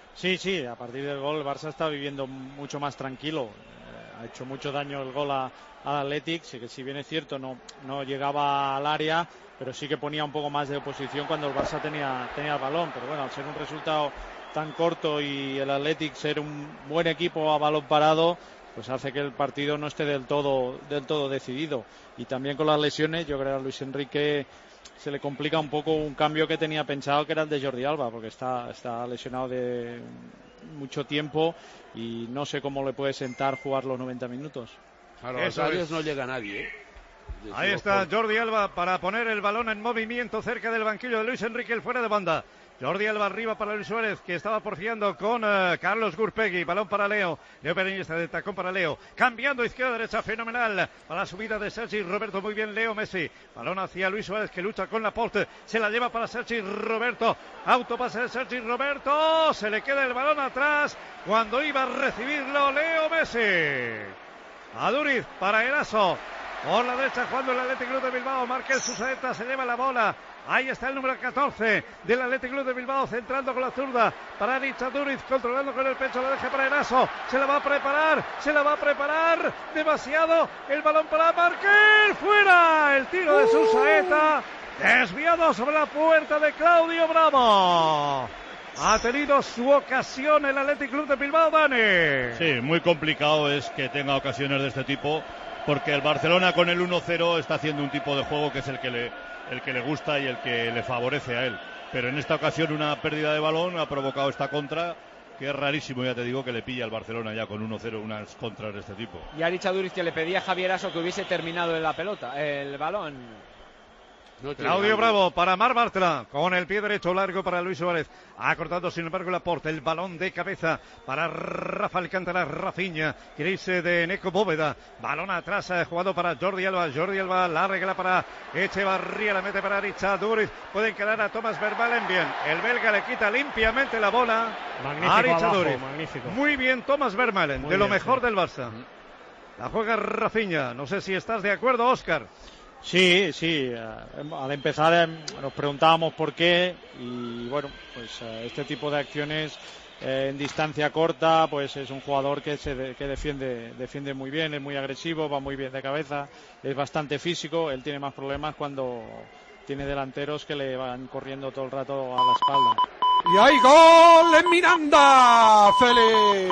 Sí, a partir del gol el Barça está viviendo mucho más tranquilo. Ha hecho mucho daño el gol al Athletic, sí que si bien es cierto no llegaba al área, pero sí que ponía un poco más de oposición cuando el Barça tenía el balón. Pero bueno, al ser un resultado tan corto y el Athletic ser un buen equipo a balón parado, pues hace que el partido no esté del todo decidido. Y también con las lesiones, yo creo que a Luis Enrique se le complica un poco un cambio que tenía pensado, que era el de Jordi Alba, porque está lesionado de mucho tiempo y no sé cómo le puede sentar jugar los 90 minutos. A los áreas no llega nadie, Ahí está Jordi Alba para poner el balón en movimiento cerca del banquillo de Luis Enrique, el fuera de banda. Jordi Alba arriba para Luis Suárez, que estaba porfiando con Carlos Gurpegui. Balón para Leo. Leo Pereñista de tacón para Leo. Cambiando izquierda-derecha, fenomenal. Para la subida de Sergi Roberto. Muy bien, Leo Messi. Balón hacia Luis Suárez, que lucha con Laporte. Se la lleva para Sergi Roberto. Autopase de Sergi Roberto. Se le queda el balón atrás cuando iba a recibirlo Leo Messi. A Duriz para Eraso. Por la derecha jugando el Athletic Club de Bilbao. Markel Susaeta se lleva la bola. Ahí está el número 14 del Athletic Club de Bilbao, centrando con la zurda para Richard Duriz, controlando con el pecho, la deja para Eraso. Se la va a preparar. Demasiado. El balón para Markel. Fuera. El tiro de Susaeta. Desviado sobre la puerta de Claudio Bravo. Ha tenido su ocasión el Athletic Club de Bilbao, Dani. Sí, muy complicado es que tenga ocasiones de este tipo, porque el Barcelona con el 1-0 está haciendo un tipo de juego que es el que le gusta y el que le favorece a él. Pero en esta ocasión una pérdida de balón ha provocado esta contra, que es rarísimo, ya te digo, que le pilla al Barcelona ya con 1-0 unas contras de este tipo. Y a Richard Duriz, que le pedía a Javier Aso que hubiese terminado en la pelota, el balón. Claudio Bravo para Mar Bartra, con el pie derecho largo para Luis Suárez. Ha cortado sin embargo el aporte, el balón de cabeza para Rafa Alcántara. Rafinha, quiere irse de Neco Bóveda. Balón atrás, jugado para Jordi Alba. Jordi Alba la arregla para Echevarría, la mete para Richard Duriz. Pueden quedar a Thomas Vermaelen bien. El belga le quita limpiamente la bola a Richard Duriz. Muy bien Thomas Vermaelen, de lo mejor del Barça. La juega Rafinha, no sé si estás de acuerdo, Óscar. Sí, al empezar nos preguntábamos por qué y bueno, pues este tipo de acciones en distancia corta, pues es un jugador que defiende muy bien, es muy agresivo, va muy bien de cabeza, es bastante físico. Él tiene más problemas cuando tiene delanteros que le van corriendo todo el rato a la espalda. Y hay gol en Miranda, Félix.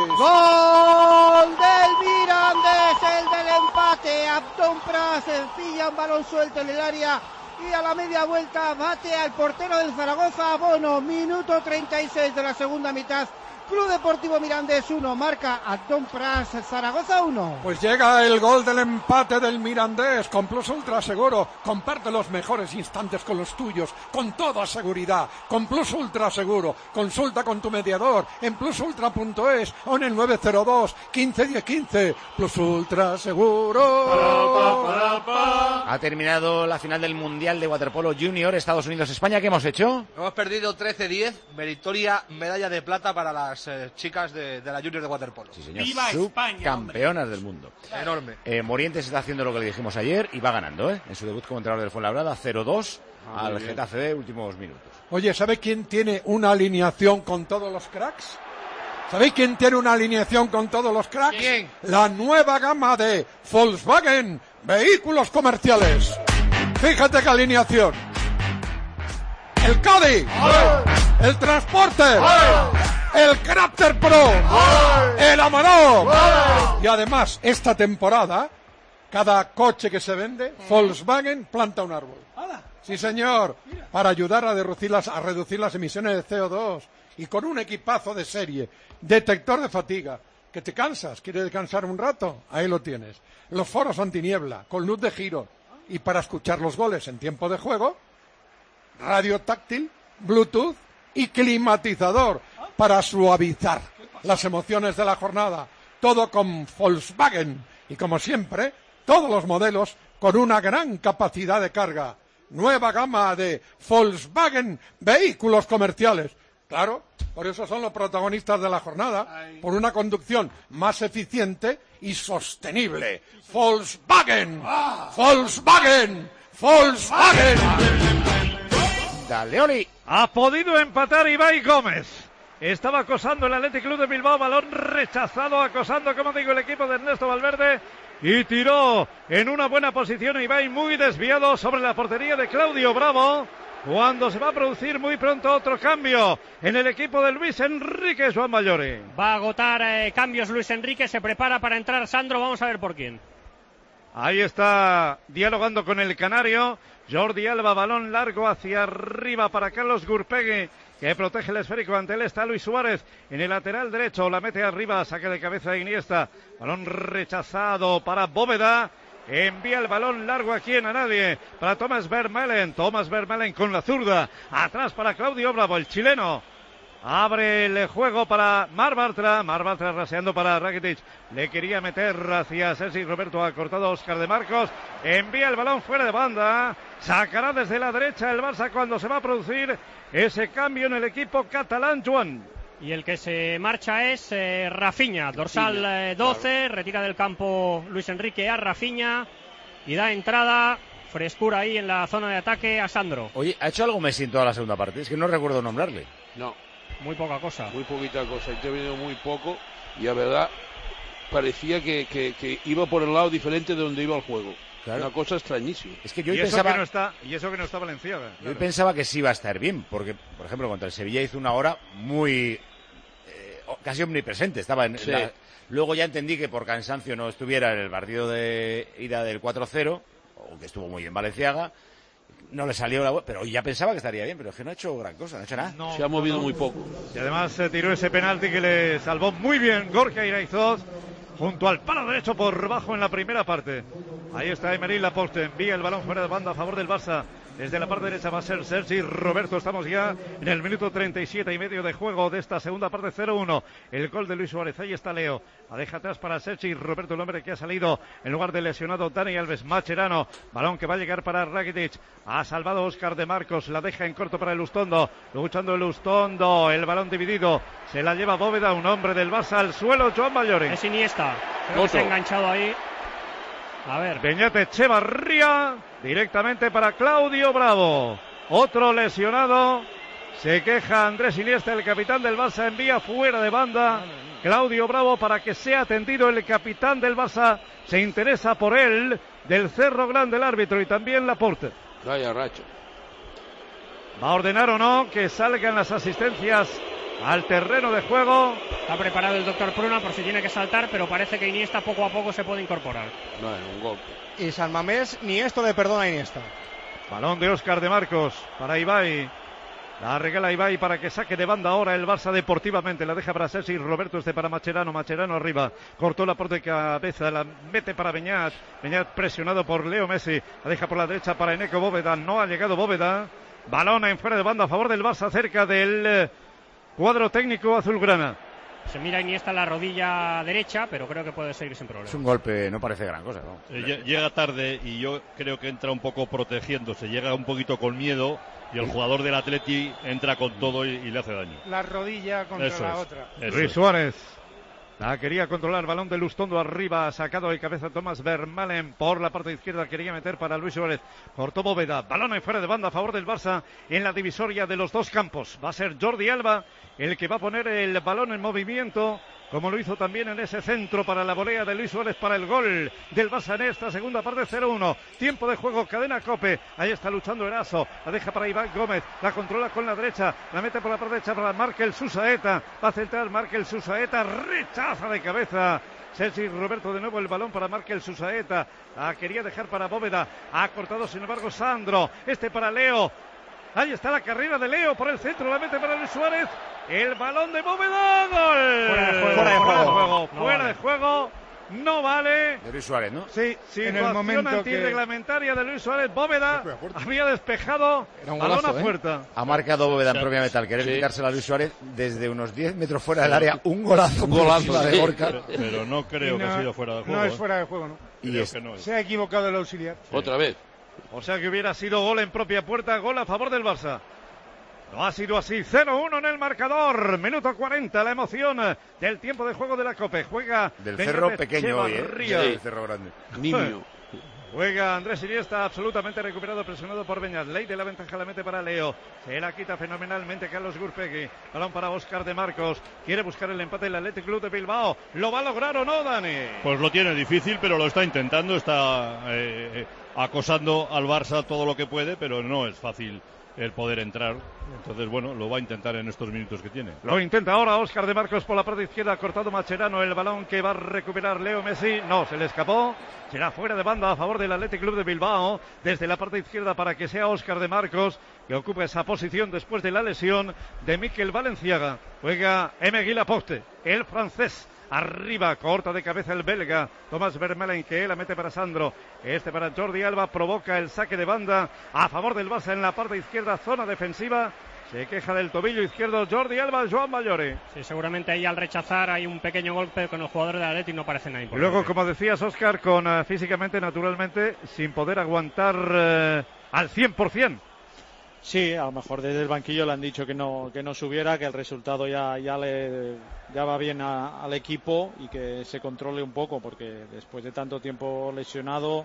Gol del Mirandés, el del empate. Abdón Pras pilla un balón suelto en el área y a la media vuelta bate al portero del Zaragoza, Bono. Minuto 36 de la segunda mitad. Club Deportivo Mirandés 1, marca Abdón Pras, Zaragoza 1. Pues llega el gol del empate del Mirandés con Plus Ultra Seguro. Comparte los mejores instantes con los tuyos, con toda seguridad, con Plus Ultra Seguro. Consulta con tu mediador en plusultra.es o en el 902 15 10 15. Plus Ultra Seguro. Ha terminado la final del Mundial de Waterpolo Junior, Estados Unidos-España. ¿Qué hemos hecho? Hemos perdido 13-10, meritoria medalla de plata para las chicas de la Junior de Waterpolo. Sí, señor. ¡Viva España! Campeonas del mundo. Enorme. Morientes está haciendo lo que le dijimos ayer y va ganando, en su debut como entrenador del Fuenlabrada, 0-2 al Getafe de últimos minutos. Oye, ¿sabe quién tiene una alineación con todos los cracks? ¿Sabéis quién tiene una alineación con todos los cracks? ¿Quién? La nueva gama de Volkswagen Vehículos Comerciales. Fíjate qué alineación. El Caddy, el Transporte, el Crafter Pro, el Amarok. Y además, esta temporada, cada coche que se vende, Volkswagen planta un árbol. Sí, señor, para ayudar a reducir las emisiones de CO2 y con un equipazo de serie, detector de fatiga. ¿Que te cansas? ¿Quieres descansar un rato? Ahí lo tienes. Los foros antiniebla, con luz de giro. Y para escuchar los goles en tiempo de juego, radio táctil, Bluetooth y climatizador para suavizar las emociones de la jornada. Todo con Volkswagen. Y como siempre, todos los modelos con una gran capacidad de carga. Nueva gama de Volkswagen Vehículos Comerciales. Claro, por eso son los protagonistas de la jornada, por una conducción más eficiente y sostenible. Volkswagen, Volkswagen, Volkswagen. Dale, Oli. Ha podido empatar Ibai Gómez. Estaba acosando el Athletic Club de Bilbao, balón rechazado, acosando, como digo, el equipo de Ernesto Valverde. Y tiró en una buena posición Ibai, muy desviado sobre la portería de Claudio Bravo. Cuando se va a producir muy pronto otro cambio en el equipo de Luis Enrique, Juan Mayori. Va a agotar cambios Luis Enrique, se prepara para entrar Sandro, vamos a ver por quién. Ahí está dialogando con el canario. Jordi Alba, balón largo hacia arriba para Carlos Gurpegui, que protege el esférico. Ante él está Luis Suárez en el lateral derecho, la mete arriba, saque de cabeza de Iniesta. Balón rechazado para Bóveda. Envía el balón largo aquí en a nadie para Thomas Vermaelen. Thomas Vermaelen con la zurda. Atrás para Claudio Bravo, el chileno. Abre el juego para Mar Bartra. Mar Bartra raseando para Rakitic. Le quería meter hacia Sergi Roberto. Ha cortado Óscar de Marcos. Envía el balón fuera de banda. Sacará desde la derecha el Barça cuando se va a producir ese cambio en el equipo catalán, Joan. Y el que se marcha es Rafinha, dorsal 12, retira del campo Luis Enrique a Rafinha. y da entrada, frescura ahí en la zona de ataque a Sandro. Oye, ¿ha hecho algo Messi en toda la segunda parte? Es que no recuerdo nombrarle. No. Muy poca cosa. Muy poquita cosa, ha intervenido muy poco y la verdad parecía que iba por el lado diferente de donde iba el juego. Claro. Una cosa extrañísima. Es que yo y pensaba... eso que no está Valenciaga. Yo pensaba que sí iba a estar bien, porque, por ejemplo, contra el Sevilla hizo una hora muy... casi omnipresente, estaba en... Sí. Luego ya entendí que por cansancio no estuviera en el partido de ida del 4-0, o que estuvo muy bien Valenciaga, no le salió la... Pero ya pensaba que estaría bien, pero es que no ha hecho gran cosa, no ha hecho nada. Se ha movido muy poco. Y además se tiró ese penalti que le salvó muy bien Gorka Iraizoz, junto al palo derecho por bajo en la primera parte. Ahí está Emery Laporte, envía el balón fuera de banda a favor del Barça. Desde la parte derecha va a ser Sergi Roberto. Estamos ya en el minuto 37 y medio de juego de esta segunda parte, 0-1. El gol de Luis Suárez. Ahí está Leo. La deja atrás para Sergi Roberto, el hombre que ha salido en lugar del lesionado Dani Alves. Mascherano. Balón que va a llegar para Rakitic. Ha salvado Óscar de Marcos. La deja en corto para el Lustondo. Luchando el Lustondo. El balón dividido. Se la lleva Bóveda, un hombre del Barça al suelo. Joan Mallori. Es Iniesta. Creo que se ha enganchado ahí. A ver. Beñat Echevarría directamente para Claudio Bravo. Otro lesionado. Se queja Andrés Iniesta, el capitán del Barça, envía fuera de banda. Claudio Bravo para que sea atendido. El capitán del Barça se interesa por él. Del Cerro Grande el árbitro y también Laporte. Vaya racha. ¿Va a ordenar o no que salgan las asistencias al terreno de juego? Está preparado el doctor Pruna por si tiene que saltar, pero parece que Iniesta poco a poco se puede incorporar. Bueno, un golpe. Y San Mamés ni esto le perdona a Iniesta. Balón de Óscar de Marcos para Ibai. La regala Ibai para que saque de banda ahora el Barça deportivamente. La deja para Sergi Roberto, para Mascherano. Mascherano arriba. Cortó la por de cabeza. La mete para Beñat. Beñat presionado por Leo Messi. La deja por la derecha para Eneco Bóveda. No ha llegado Bóveda. Balón en fuera de banda a favor del Barça cerca del cuadro técnico azulgrana. Se mira Iniesta la rodilla derecha, pero creo que puede seguir sin problema. Es un golpe, no parece gran cosa, ¿no? Llega tarde y yo creo que entra un poco protegiéndose, llega un poquito con miedo y el jugador del Atleti entra con todo y le hace daño. La rodilla contra la otra. Luis Suárez. La quería controlar, balón de Lustondo arriba, sacado de cabeza Thomas Vermaelen por la parte izquierda, quería meter para Luis Suárez, cortó Bóveda, balón en fuera de banda a favor del Barça en la divisoria de los dos campos. Va a ser Jordi Alba el que va a poner el balón en movimiento, como lo hizo también en ese centro para la volea de Luis Suárez para el gol del Barça en esta segunda parte, 0-1. Tiempo de juego, cadena COPE. Ahí está luchando Eraso, la deja para Iván Gómez, la controla con la derecha, la mete por la parte derecha para Markel Susaeta, va a centrar Markel Susaeta, rechaza de cabeza Sergi Roberto, de nuevo el balón para Markel Susaeta, la quería dejar para Bóveda, ha cortado sin embargo Sandro, para Leo. Ahí está la carrera de Leo por el centro, la mete para Luis Suárez. El balón de Bóveda, gol. Fuera de juego. No vale. De Luis Suárez, ¿no? Sí, en el momento antirreglamentaria de Luis Suárez. Bóveda había despejado. Balón a puerta. Ha marcado Bóveda en propia metal. Querer quitársela a Luis Suárez desde unos 10 metros fuera del área. Un golazo. De Gorka. Pero no creo que ha sido fuera de juego. No es fuera de juego, ¿no? Se ha equivocado el auxiliar. Otra vez. O sea que hubiera sido gol en propia puerta, gol a favor del Barça. No ha sido así, 0-1 en el marcador, minuto 40, la emoción del tiempo de juego de la COPE. Juega del Cerro pequeño hoy, del Cerro grande. Niño. Juega Andrés Iniesta, absolutamente recuperado, presionado por Beñat. Ley de la ventaja la mete para Leo. Se la quita fenomenalmente Carlos Gurpegui. Balón para Óscar de Marcos. Quiere buscar el empate el Athletic Club de Bilbao. ¿Lo va a lograr o no, Dani? Pues lo tiene difícil, pero lo está intentando. Está acosando al Barça todo lo que puede, pero no es fácil el poder entrar. Entonces, bueno, lo va a intentar en estos minutos que tiene. Lo intenta ahora Óscar de Marcos por la parte izquierda, cortado Mascherano, el balón que va a recuperar Leo Messi. No, se le escapó. Será fuera de banda a favor del Athletic Club de Bilbao. Desde la parte izquierda para que sea Óscar de Marcos que ocupe esa posición después de la lesión de Mikel Valenciaga. Juega Emery Laporte, el francés. Arriba, corta de cabeza el belga Thomas Vermaelen, que la mete para Sandro. Para Jordi Alba, provoca el saque de banda a favor del Barça en la parte izquierda, zona defensiva. Se queja del tobillo izquierdo Jordi Alba, Joan Mallori. Sí, seguramente ahí al rechazar hay un pequeño golpe con los jugadores de Atleti, no parece nada importante. Luego, como decías, Óscar, con físicamente, naturalmente, sin poder aguantar al 100%. Sí, a lo mejor desde el banquillo le han dicho que no subiera, que el resultado ya va bien al equipo y que se controle un poco, porque después de tanto tiempo lesionado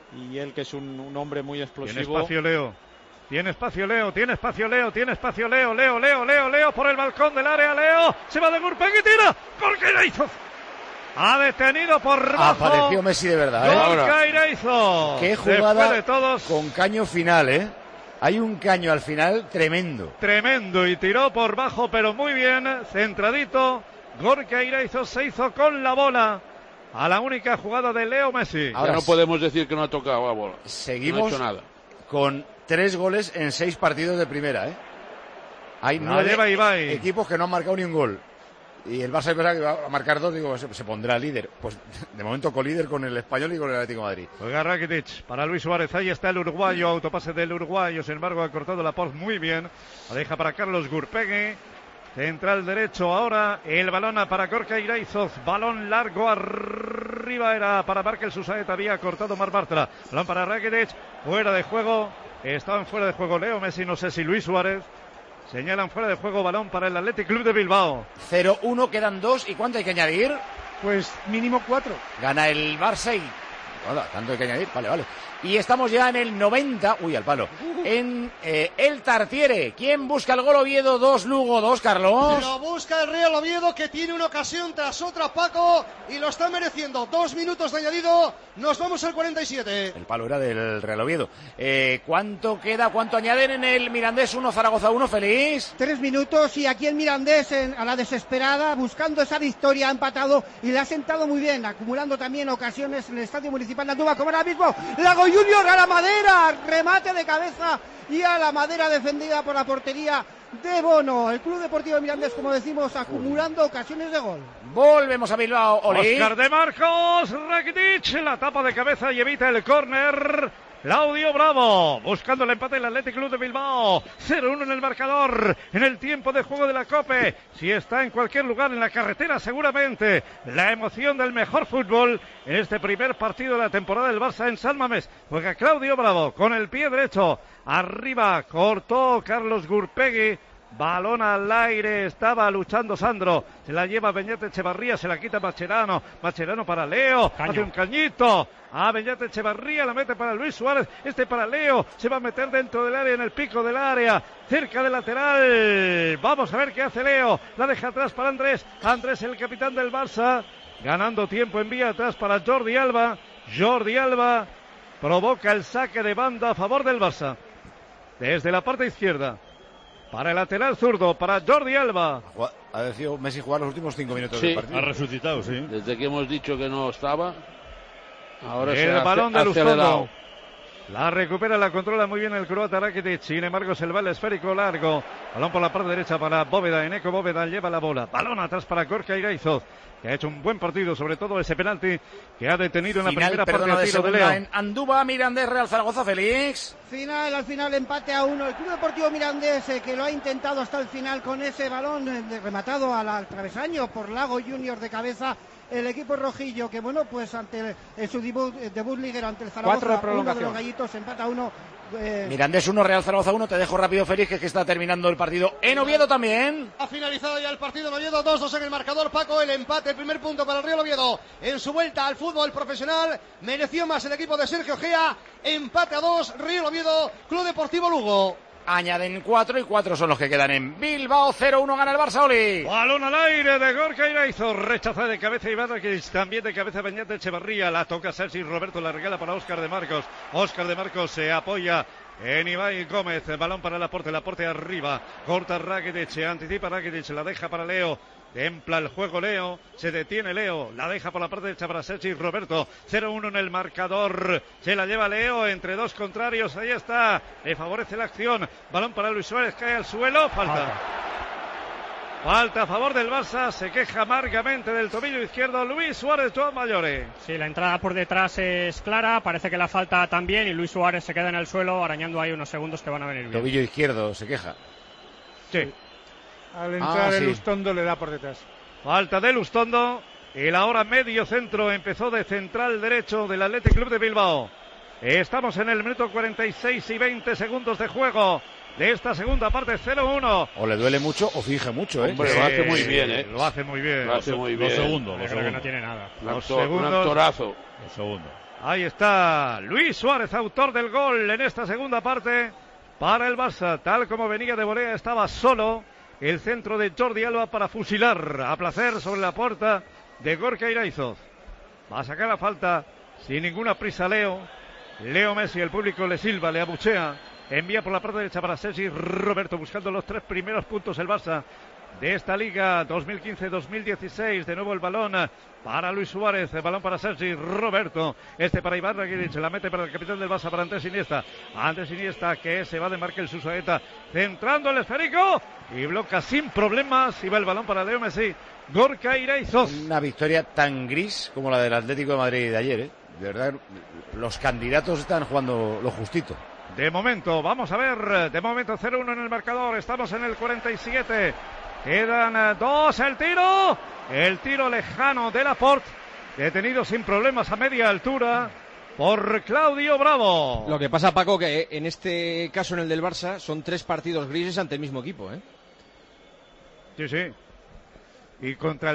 y él, que es un hombre muy explosivo. Tiene espacio Leo. Tiene espacio Leo, tiene espacio Leo, tiene espacio Leo, Leo por el balcón del área, Leo, se va de Gurpegui, tira, Gorka Iraizos. Ha detenido por bajo. Apareció Messi de verdad, Gorka Iraizos. Qué jugada de todos. Con caño final, Hay un caño al final tremendo. Tremendo, y tiró por bajo, pero muy bien, centradito. Gorka Iraizos se hizo con la bola a la única jugada de Leo Messi. Ahora no podemos decir que no ha tocado la bola. Seguimos no ha hecho nada. Con 3 goles en 6 partidos de primera, Hay 9 equipos que no han marcado ni un gol. Y el Barça pensaba que iba a marcar 2, digo, se pondrá líder. Pues de momento colíder con el Español y con el Atlético de Madrid. Juega Rakitic para Luis Suárez, ahí está el uruguayo, autopase del uruguayo, sin embargo ha cortado Laporte muy bien. La deja para Carlos Gurpegui. Central derecho ahora, el balón para Gorka Iraizos, balón largo arriba, era para Markel Susaeta, había cortado Mar Bartra, balón para Rakitic, fuera de juego, estaban fuera de juego Leo Messi, no sé si Luis Suárez, señalan fuera de juego, balón para el Athletic Club de Bilbao. 0-1, quedan 2, ¿y cuánto hay que añadir? Pues mínimo 4. Gana el Barça y... Bueno, tanto hay que añadir, vale. Y estamos ya en el 90, al palo, en el Tartiere. ¿Quién busca el gol? Oviedo 2, Lugo 2, Carlos. Lo busca el Real Oviedo, que tiene una ocasión tras otra, Paco, y lo está mereciendo. 2 minutos de añadido, nos vamos al 47. El palo era del Real Oviedo. ¿Cuánto queda? ¿Cuánto añaden en el Mirandés 1, Zaragoza 1, Félix? 3 minutos y aquí el Mirandés a la desesperada, buscando esa victoria, ha empatado y le ha sentado muy bien, acumulando también ocasiones en el Estadio Municipal de Andúba, como ahora mismo Lago Junior a la madera, remate de cabeza y a la madera, defendida por la portería de Bono. El Club Deportivo Mirandés, como decimos, acumulando ocasiones de gol. Volvemos a Bilbao, Oli. Óscar de Marcos, Rakitic, la tapa de cabeza y evita el córner. Claudio Bravo, buscando el empate del Athletic Club de Bilbao. 0-1 en el marcador, en el tiempo de juego de la COPE. Si está en cualquier lugar en la carretera, seguramente la emoción del mejor fútbol en este primer partido de la temporada del Barça en San Mamés. Juega Claudio Bravo con el pie derecho. Arriba, cortó Carlos Gurpegui. Balón al aire, estaba luchando Sandro, se la lleva Beñat Echevarría, se la quita Mascherano para Leo, hace un cañito a Beñat Echevarría, la mete para Luis Suárez, para Leo, se va a meter dentro del área, en el pico del área, cerca del lateral, vamos a ver qué hace Leo, la deja atrás para Andrés, el capitán del Barça, ganando tiempo, envía atrás para Jordi Alba provoca el saque de banda a favor del Barça, desde la parte izquierda. Para el lateral zurdo, para Jordi Alba. Ha decidido Messi jugar los últimos 5 minutos del partido. Ha resucitado, sí. Desde que hemos dicho que no estaba, ahora el balón de Lustondo. La recupera, la controla muy bien el croata Rakitic. Sin embargo, se le va el esférico largo. Balón por la parte derecha para Bóveda. Eneco Bóveda lleva la bola. Balón atrás para Gorka Iraizos, que ha hecho un buen partido, sobre todo ese penalti que ha detenido en la primera parte de tiro de Leo. En Andúba, Mirandés, Real Zaragoza, Félix. Al final empate a 1. El Club Deportivo Mirandés, que lo ha intentado hasta el final con ese balón rematado al travesaño por Lago Junior de cabeza. El equipo rojillo, que pues ante su debut liguero ante el Zaragoza, uno de los gallitos, empata a 1. Mirandés 1, Real Zaragoza 1. Te dejo rápido, Félix, que está terminando el partido en Oviedo también. Ha finalizado ya el partido en Oviedo, 2-2 en el marcador, Paco. El empate, el primer punto para el Real Oviedo en su vuelta al fútbol profesional. Mereció más el equipo de Sergio Gea. Empate a 2, Real Oviedo, Club Deportivo Lugo. Añaden 4 y 4 son los que quedan en Bilbao. 0-1 gana el Barça, Oli. Balón al aire de Gorka Iraizos, rechaza de cabeza Iván, que también de cabeza Beñat Echevarría, la toca Sergi Roberto, la regala para Óscar de Marcos. Óscar de Marcos se apoya en Ibai Gómez, balón para Laporte arriba, corta Rakitic, anticipa Rakitic, la deja para Leo. Templa el juego Leo, se detiene Leo, la deja por la parte derecha para Sergi Roberto, 0-1 en el marcador, se la lleva Leo entre dos contrarios, ahí está, le favorece la acción, balón para Luis Suárez, cae al suelo, falta a favor del Barça, se queja amargamente del tobillo izquierdo Luis Suárez, Joan Mayore. Sí, la entrada por detrás es clara, parece que la falta también y Luis Suárez se queda en el suelo arañando ahí unos segundos que van a venir bien. Tobillo izquierdo, se queja. Sí. Al entrar el Lustondo le da por detrás. Falta de Lustondo. El ahora medio centro empezó de central derecho del Athletic Club de Bilbao. Estamos en el minuto 46 y 20 segundos de juego. de esta segunda parte, 0-1. O le duele mucho o finge mucho, ¿eh? Hombre, lo hace muy bien, Lo hace muy bien. Lo hace muy bien. Los segundos. Creo que no tiene nada. Un actorazo. Los segundos. Ahí está Luis Suárez, autor del gol en esta segunda parte para el Barça. Tal como venía de volea, estaba solo. El centro de Jordi Alba para fusilar a placer sobre la puerta de Gorka Iraizoz. Va a sacar la falta sin ninguna prisa Leo Messi, el público le silba, le abuchea, envía por la parte derecha para Sergi Roberto, buscando los 3 primeros puntos el Barça de esta Liga 2015-2016. De nuevo el balón para Luis Suárez, el balón para Sergi Roberto, para Iván Rakitic, la mete para el capitán del Barça, para Andrés Iniesta, que se va de Markel Susaeta, centrando el esférico y bloca sin problemas, y va el balón para Leo Messi, Gorka Iraizoz. Una victoria tan gris como la del Atlético de Madrid de ayer, ¿eh? De verdad, los candidatos están jugando lo justito. De momento, vamos a ver, de momento 0-1 en el marcador, estamos en el 47, quedan 2, el tiro lejano de Laporte, detenido sin problemas a media altura por Claudio Bravo. Lo que pasa, Paco, que en este caso, en el del Barça, son 3 partidos grises ante el mismo equipo, ¿eh? Sí. Y contra el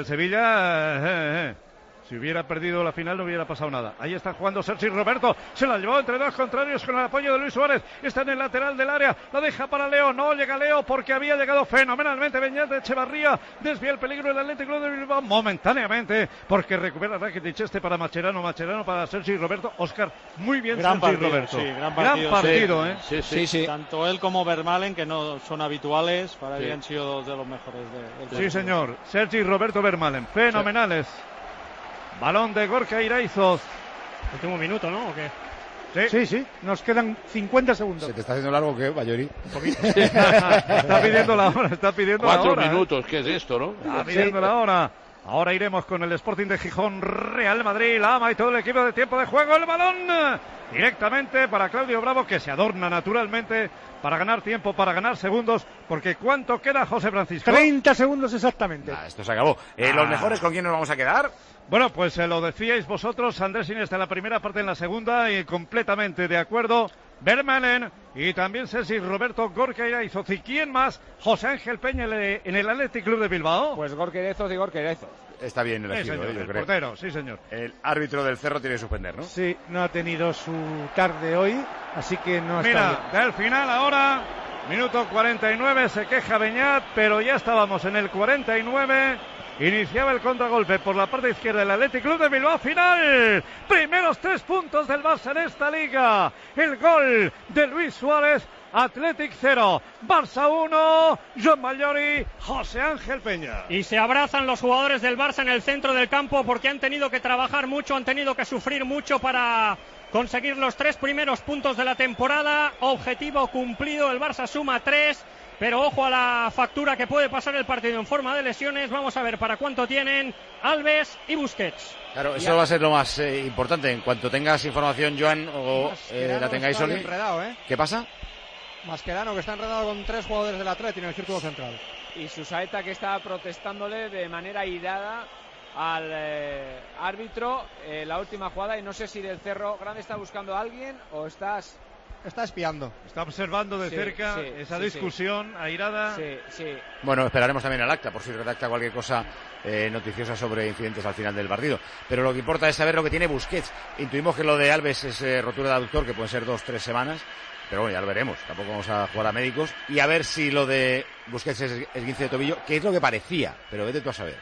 Sevilla, si hubiera perdido la final no hubiera pasado nada. Ahí está jugando Sergi Roberto, se la llevó entre 2 contrarios con el apoyo de Luis Suárez, está en el lateral del área, la deja para Leo, no llega Leo porque había llegado fenomenalmente Beñat Echevarría, desvía el peligro del Atlético de Bilbao momentáneamente, porque recupera Rakitic para Mascherano para Sergi Roberto. Óscar, muy bien Sergi Roberto. Sí, gran partido, Sí. Tanto él como Vermaelen, que no son habituales, para mí han sido 2 de los mejores del Sí, señor, Sergi Roberto, Vermaelen, fenomenales. Balón de Gorka Iraizoz. Último minuto, ¿no? ¿O qué? Sí. Nos quedan 50 segundos. ¿Se te está haciendo largo o qué, Bayori? Un poquito. Está pidiendo la hora, 4 minutos, ¿qué es esto, no? Está pidiendo la hora. Ahora iremos con el Sporting de Gijón, Real Madrid, la AMA y todo el equipo de tiempo de juego. El balón directamente para Claudio Bravo, que se adorna naturalmente para ganar tiempo, para ganar segundos, porque ¿cuánto queda, José Francisco? 30 segundos exactamente. Esto se acabó. ¿Los mejores con quién nos vamos a quedar? Bueno, pues lo decíais vosotros, Andrés Iniesta en la primera parte, en la segunda, y completamente de acuerdo. Vermaelen y también Sergi Roberto, Gorka Iraizoz. ¿Y quién más? José Ángel Peña en el Athletic Club de Bilbao. Pues Gorka Iraizoz y Gorka Iraizoz. Está bien elegido, señor, yo el creo. portero, sí señor. El árbitro del Cerro tiene que suspender, ¿no? Sí, no ha tenido su tarde hoy, así que no está Mira, bien. del final ahora, minuto 49, se queja Beñat, pero ya estábamos en el 49. Iniciaba el contragolpe por la parte izquierda del Athletic Club de Bilbao. Final, primeros 3 puntos del Barça en esta liga. El gol de Luis Suárez, Athletic 0, Barça 1, Joan Mallori, José Ángel Peña. Y se abrazan los jugadores del Barça en el centro del campo porque han tenido que trabajar mucho, han tenido que sufrir mucho para conseguir los 3 primeros puntos de la temporada. Objetivo cumplido, el Barça suma 3. Pero ojo a la factura que puede pasar el partido en forma de lesiones. Vamos a ver para cuánto tienen Alves y Busquets. Claro, eso va a ser lo más importante. En cuanto tengas información, Joan, o la tengáis, Oli. ¿Qué pasa? Mascherano, que está enredado con 3 jugadores del Atleti en el círculo central. Y Susaeta, que está protestándole de manera airada al árbitro la última jugada. Y no sé si del Cerro Grande está buscando a alguien o está espiando. Está observando de cerca esa discusión airada. Sí. Bueno, esperaremos también al acta, por si redacta cualquier cosa noticiosa sobre incidentes al final del partido. Pero lo que importa es saber lo que tiene Busquets. Intuimos que lo de Alves es rotura de aductor, que pueden ser 2-3 semanas. Pero bueno, ya lo veremos. Tampoco vamos a jugar a médicos. Y a ver si lo de Busquets es esguince de tobillo, que es lo que parecía. Pero vete tú a saber.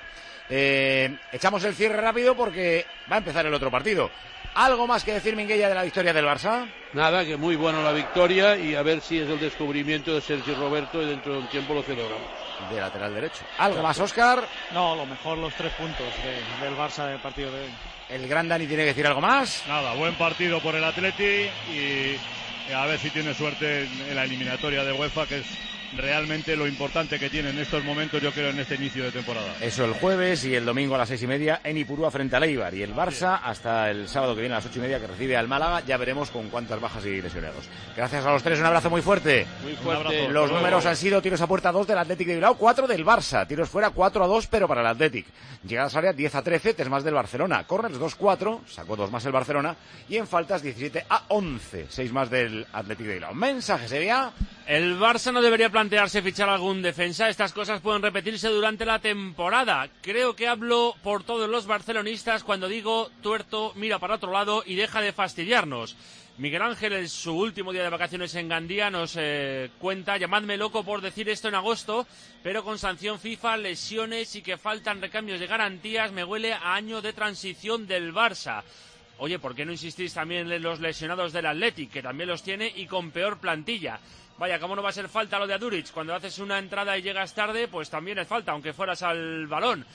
Echamos el cierre rápido porque va a empezar el otro partido. ¿Algo más que decir, Minguella, de la victoria del Barça? Nada, que muy buena la victoria y a ver si es el descubrimiento de Sergi Roberto y dentro de un tiempo lo celebramos. De lateral derecho. ¿Algo más, Óscar? No, lo mejor los 3 puntos del Barça del partido de hoy. ¿El gran Dani tiene que decir algo más? Nada, buen partido por el Atleti y a ver si tiene suerte en la eliminatoria de UEFA, que es realmente lo importante que tiene en estos momentos, yo creo, en este inicio de temporada. Eso el jueves y el domingo a las 6:30 en Ipurúa frente al Eibar. Y el Barça hasta el sábado que viene a las 8:30 que recibe al Málaga. Ya veremos con cuántas bajas y lesionados. Gracias a los tres, un abrazo muy fuerte. Muy fuerte. Los números han sido tiros a puerta 2 del Athletic de Bilbao, 4 del Barça. Tiros fuera 4-2, pero para el Athletic. Llegadas a área 10-13, 3 más del Barcelona. Corners 2-4, sacó 2 más el Barcelona. Y en faltas 17-11, 6 más del Athletic de Bilbao. Mensaje sería... El Barça no debería plantearse fichar algún defensa. Estas cosas pueden repetirse durante la temporada. Creo que hablo por todos los barcelonistas cuando digo: tuerto, mira para otro lado y deja de fastidiarnos. Miguel Ángel, en su último día de vacaciones en Gandía, nos cuenta: llamadme loco por decir esto en agosto, pero con sanción FIFA, lesiones y que faltan recambios de garantías, me huele a año de transición del Barça. Oye, ¿por qué no insistís también en los lesionados del Athletic, que también los tiene y con peor plantilla? Vaya, ¿cómo no va a ser falta lo de Aduric? Cuando haces una entrada y llegas tarde, pues también es falta, aunque fueras al balón.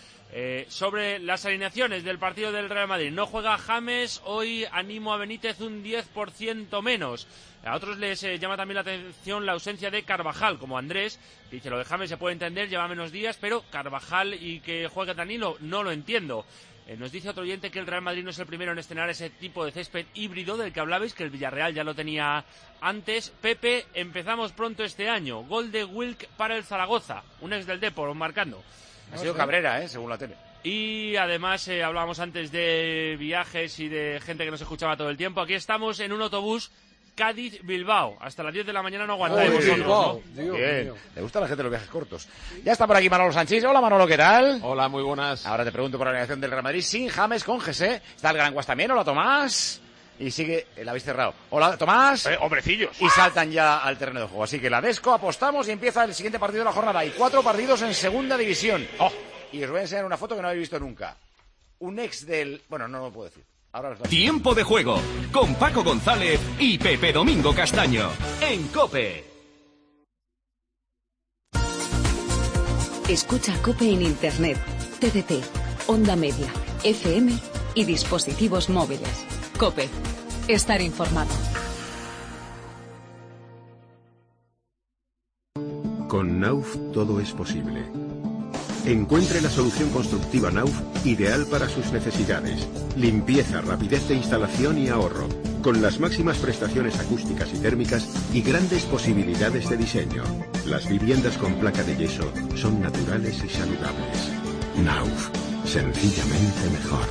Sobre las alineaciones del partido del Real Madrid, no juega James, hoy animo a Benítez un 10% menos. A otros les llama también la atención la ausencia de Carvajal, como Andrés. Dice, lo de James se puede entender, lleva menos días, pero Carvajal y que juegue Danilo, no lo entiendo. Nos dice otro oyente que el Real Madrid no es el primero en estrenar ese tipo de césped híbrido del que hablabais, que el Villarreal ya lo tenía antes. Pepe, empezamos pronto este año. Gol de Wilk para el Zaragoza, un ex del Depor marcando. Ha sido Cabrera, según la tele. Y además hablábamos antes de viajes y de gente que nos escuchaba todo el tiempo. Aquí estamos en un autobús Cádiz-Bilbao. Hasta las 10 de la mañana no aguantáis vosotros, ¿no? Bien. ¿Te gustan a la gente los viajes cortos? Ya está por aquí Manolo Sanchís. Hola Manolo, ¿qué tal? Hola, muy buenas. Ahora te pregunto por la alineación del Real Madrid sin James, con José. Está el Gran Guas también. Hola Tomás. Y sigue, la habéis cerrado. Hola Tomás. Hombrecillos. Y saltan ya al terreno de juego. Así que la Desco, apostamos y empieza el siguiente partido de la jornada. Hay 4 partidos en segunda división. Y os voy a enseñar una foto que no habéis visto nunca. Un ex del... Bueno, no lo puedo decir. Tiempo de juego con Paco González y Pepe Domingo Castaño en COPE. Escucha COPE en Internet, TDT, Onda Media, FM y dispositivos móviles. COPE. Estar informado. Con Nauf todo es posible. Encuentre la solución constructiva Nauf ideal para sus necesidades. Limpieza, rapidez de instalación y ahorro. Con las máximas prestaciones acústicas y térmicas y grandes posibilidades de diseño. Las viviendas con placa de yeso son naturales y saludables. Nauf. Sencillamente mejor.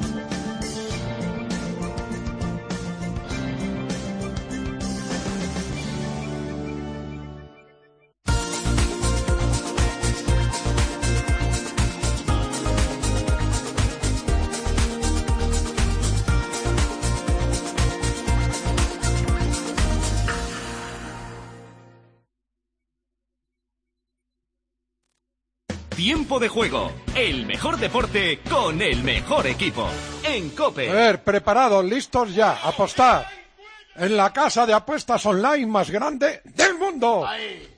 Tiempo de juego, el mejor deporte con el mejor equipo. En COPE. A ver, preparados, listos ya, apostar. En la casa de apuestas online más grande del mundo.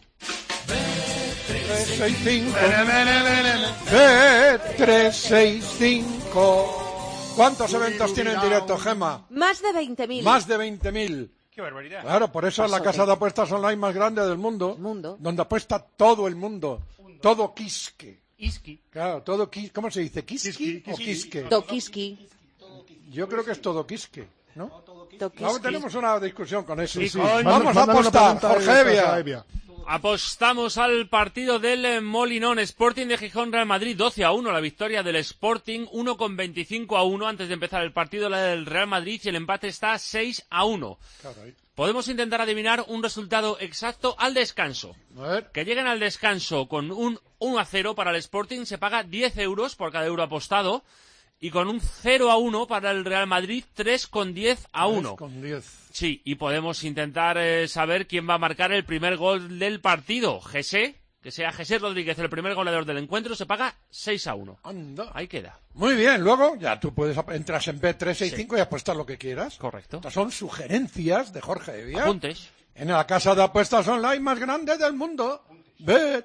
Bet365. ¿Cuántos eventos tiene en directo, Gemma? Más de 20.000. Más de 20.000. ¡Qué barbaridad! Claro, por eso es la casa de apuestas online más grande del mundo. Donde apuesta todo el mundo. Todo quisque. Iski. Claro, todo quisque. ¿Cómo se dice? ¿Quisque o quisque? Tokiski. Yo creo que es todo quisque, ¿no? Tokiski. Ahora tenemos una discusión con eso. Sí. Vamos a apostar, Jorge Evia. Apostamos al partido del Molinón, Sporting de Gijón, Real Madrid, 12-1, la victoria del Sporting, 1,25-1 antes de empezar el partido, la del Real Madrid, y el empate está 6-1. Caray. Podemos intentar adivinar un resultado exacto al descanso. A ver. Que lleguen al descanso con un 1-0 para el Sporting, se paga 10 euros por cada euro apostado, y con un 0-1 para el Real Madrid, 3,10-1. 3,10. Sí, y podemos intentar saber quién va a marcar el primer gol del partido. José, que sea José Rodríguez el primer goleador del encuentro, se paga 6-1. Anda. Ahí queda. Muy bien, luego ya tú puedes entras en Bet365 y apostar lo que quieras. Correcto. Estas son sugerencias de Jorge Evia. Apuntes. En la casa de apuestas online más grande del mundo. Bet.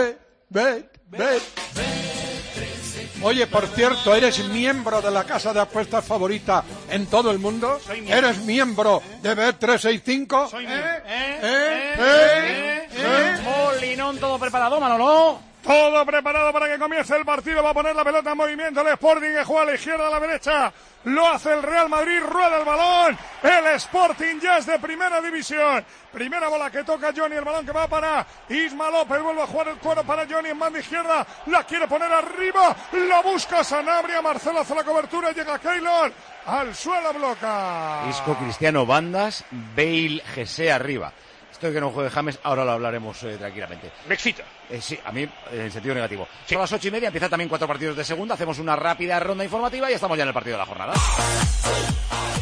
Oye, por cierto, ¿eres miembro de la casa de apuestas favorita en todo el mundo? ¿Eres miembro de Bet365? Molinón balón, todo preparado, Manolo. Todo preparado para que comience el partido. Va a poner la pelota en movimiento el Sporting, que juega a la izquierda, a la derecha. Lo hace el Real Madrid, rueda el balón. El Sporting ya es de primera división. Primera bola que toca Johnny, el balón que va para Isma López. Vuelve a jugar el cuero para Johnny en banda izquierda. La quiere poner arriba. La busca Sanabria. Marcelo hace la cobertura. Llega Keylor. Al suelo bloca. Isco, Cristiano, bandas. Bale, Gese arriba. Esto de que no juegue James, ahora lo hablaremos tranquilamente. Me excita. Sí, a mí en sentido negativo. Sí. Son las 8:30, empieza también 4 partidos de segunda. Hacemos una rápida ronda informativa y estamos ya en el partido de la jornada.